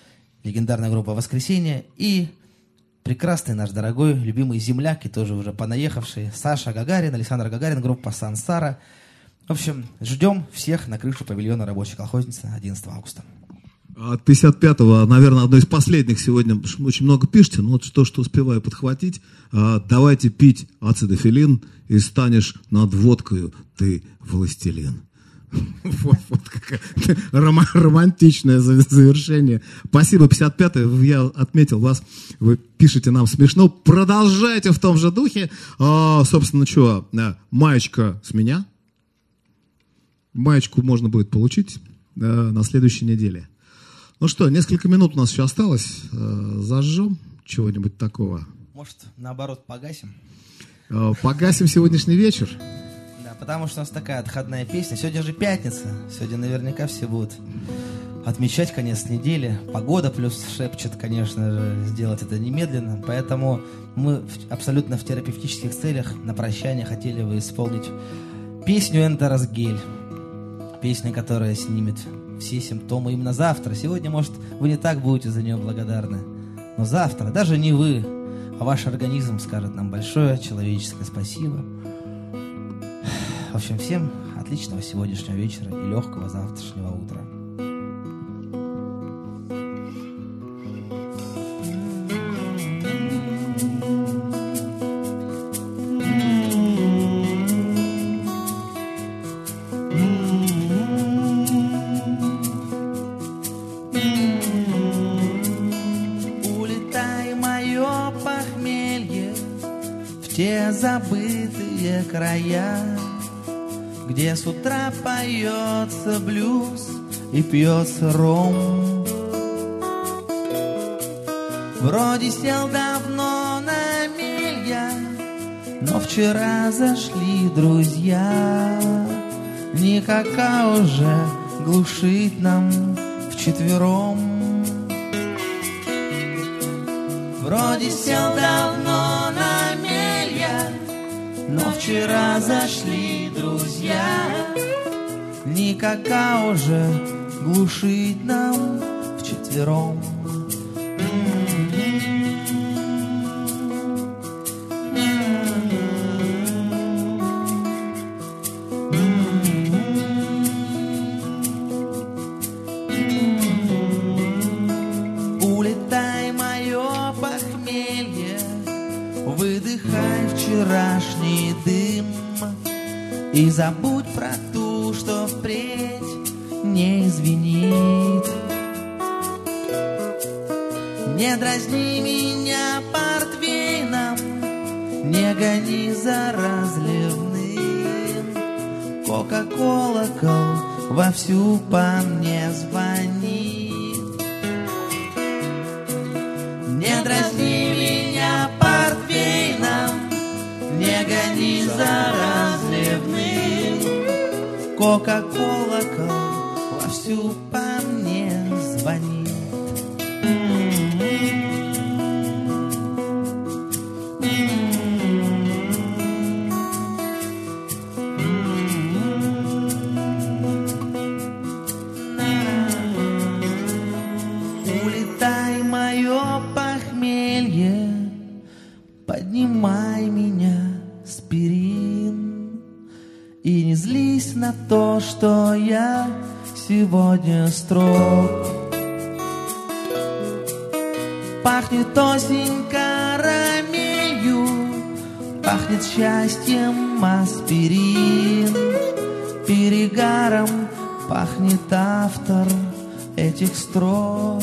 легендарная группа «Воскресенье», и прекрасный наш дорогой, любимый земляк, и тоже уже понаехавший Саша Гагарин, Александр Гагарин, группа «Сансара». В общем, ждем всех на крышу павильона рабочей колхозницы одиннадцатого августа. От пятьдесят пятого, наверное, одно из последних сегодня, потому что очень много пишете, но вот то, что успеваю подхватить. Давайте пить ацидофилин, и станешь над водкою ты властелин. Вот, вот какое романтичное завершение. Спасибо, пятьдесят пятый, я отметил вас, вы пишете нам смешно. Продолжайте в том же духе. А, собственно, что, маечка с меня. Маечку можно будет получить а, на следующей неделе. Ну что, несколько минут у нас еще осталось. А, зажжем чего-нибудь такого. Может, наоборот, погасим? А, погасим сегодняшний вечер. Потому что у нас такая отходная песня. Сегодня же пятница. Сегодня наверняка все будут отмечать конец недели. Погода плюс шепчет, конечно же, сделать это немедленно. Поэтому мы абсолютно в терапевтических целях на прощание хотели бы исполнить песню «Энтеросгель». Песня, которая снимет все симптомы именно завтра. Сегодня, может, вы не так будете за нее благодарны. Но завтра, даже не вы, а ваш организм скажет нам большое человеческое спасибо. В общем, всем отличного сегодняшнего вечера и легкого завтрашнего утра. Улетай, мое похмелье, в те забытые края, где с утра поется блюз и пьется ром. Вроде сел давно на мель я, но вчера зашли друзья. Никакая уже глушит нам вчетвером. Вроде сел давно на мель я, но вчера зашли друзья. Никакая уже глушит нам вчетвером. Улетай, мое похмелье, выдыхай вчерашний дым и забудь про ту, что впредь не извинит. Не дразни меня портвейном, не гони за разливным. Кока-колокол вовсю по мне звонит. Не дразни меня портвейном, не гони за разливным. Кока-колокол вовсю по мне звонит. Улетай, мое похмелье, поднимай меня, аспирин. И не злись на то, что я сегодня строг. Пахнет осень карамелью, пахнет счастьем аспирин. Перегаром пахнет автор этих строк.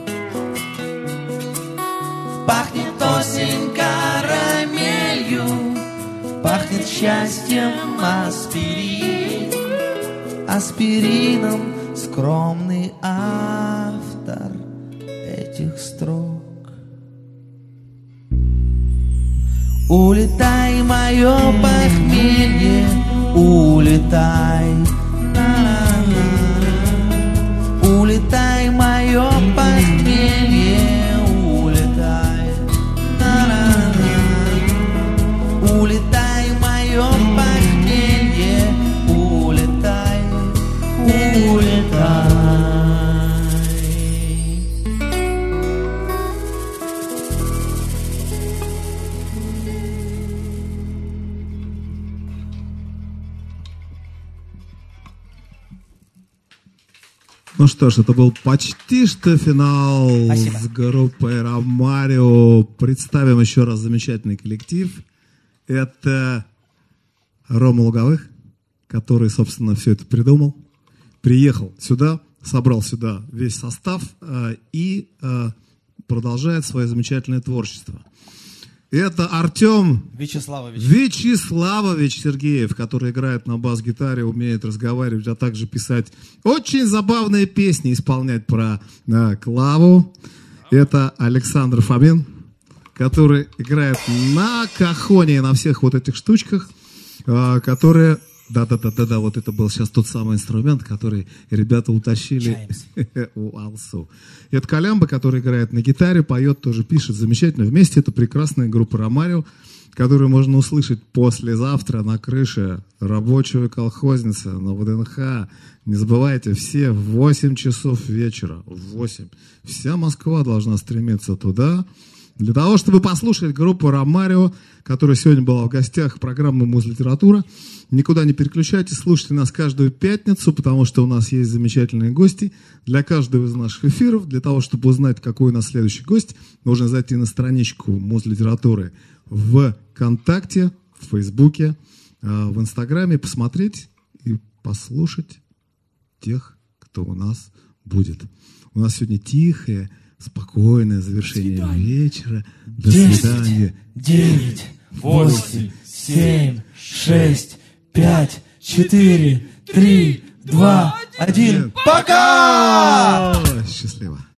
Пахнет осень карамелью, пахнет счастьем аспирин. Аспирином скромный автор этих строк. Улетай, мое похмелье, улетай. Улетай, мое похмелье, улетай. Улетай, мое похмелье, улетай, улетай. Ну что ж, это был почти что финал Спасибо. с группой Ромарио. Представим еще раз замечательный коллектив. Это Рома Луговых, который, собственно, все это придумал. Приехал сюда, собрал сюда весь состав э, и э, продолжает свое замечательное творчество. Это Артем Вячеславович. Вячеславович Сергеев, который играет на бас-гитаре, умеет разговаривать, а также писать очень забавные песни, исполнять про э, Клаву. Это Александр Фомин, который играет на кахоне, на всех вот этих штучках, э, которые... Да-да-да-да, вот это был сейчас тот самый инструмент, который ребята утащили у Алсу. Это Колямба, который играет на гитаре, поет, тоже пишет замечательно. Вместе это прекрасная группа Ромарио, которую можно услышать послезавтра на крыше рабочего колхозницы на ВДНХ. Не забывайте, все в восемь часов вечера. В восемь. Вся Москва должна стремиться туда, для того, чтобы послушать группу Ромарио, которая сегодня была в гостях программы «Музлитература». Никуда не переключайтесь, слушайте нас каждую пятницу, потому что у нас есть замечательные гости для каждого из наших эфиров. Для того, чтобы узнать, какой у нас следующий гость, нужно зайти на страничку «Музлитературы» в ВКонтакте, в Фейсбуке, в Инстаграме, посмотреть и послушать тех, кто у нас будет. У нас сегодня тихое, спокойное завершение вечера. До свидания. девять, восемь, семь, шесть, пять, четыре, три, два, один. Пока! Счастливо.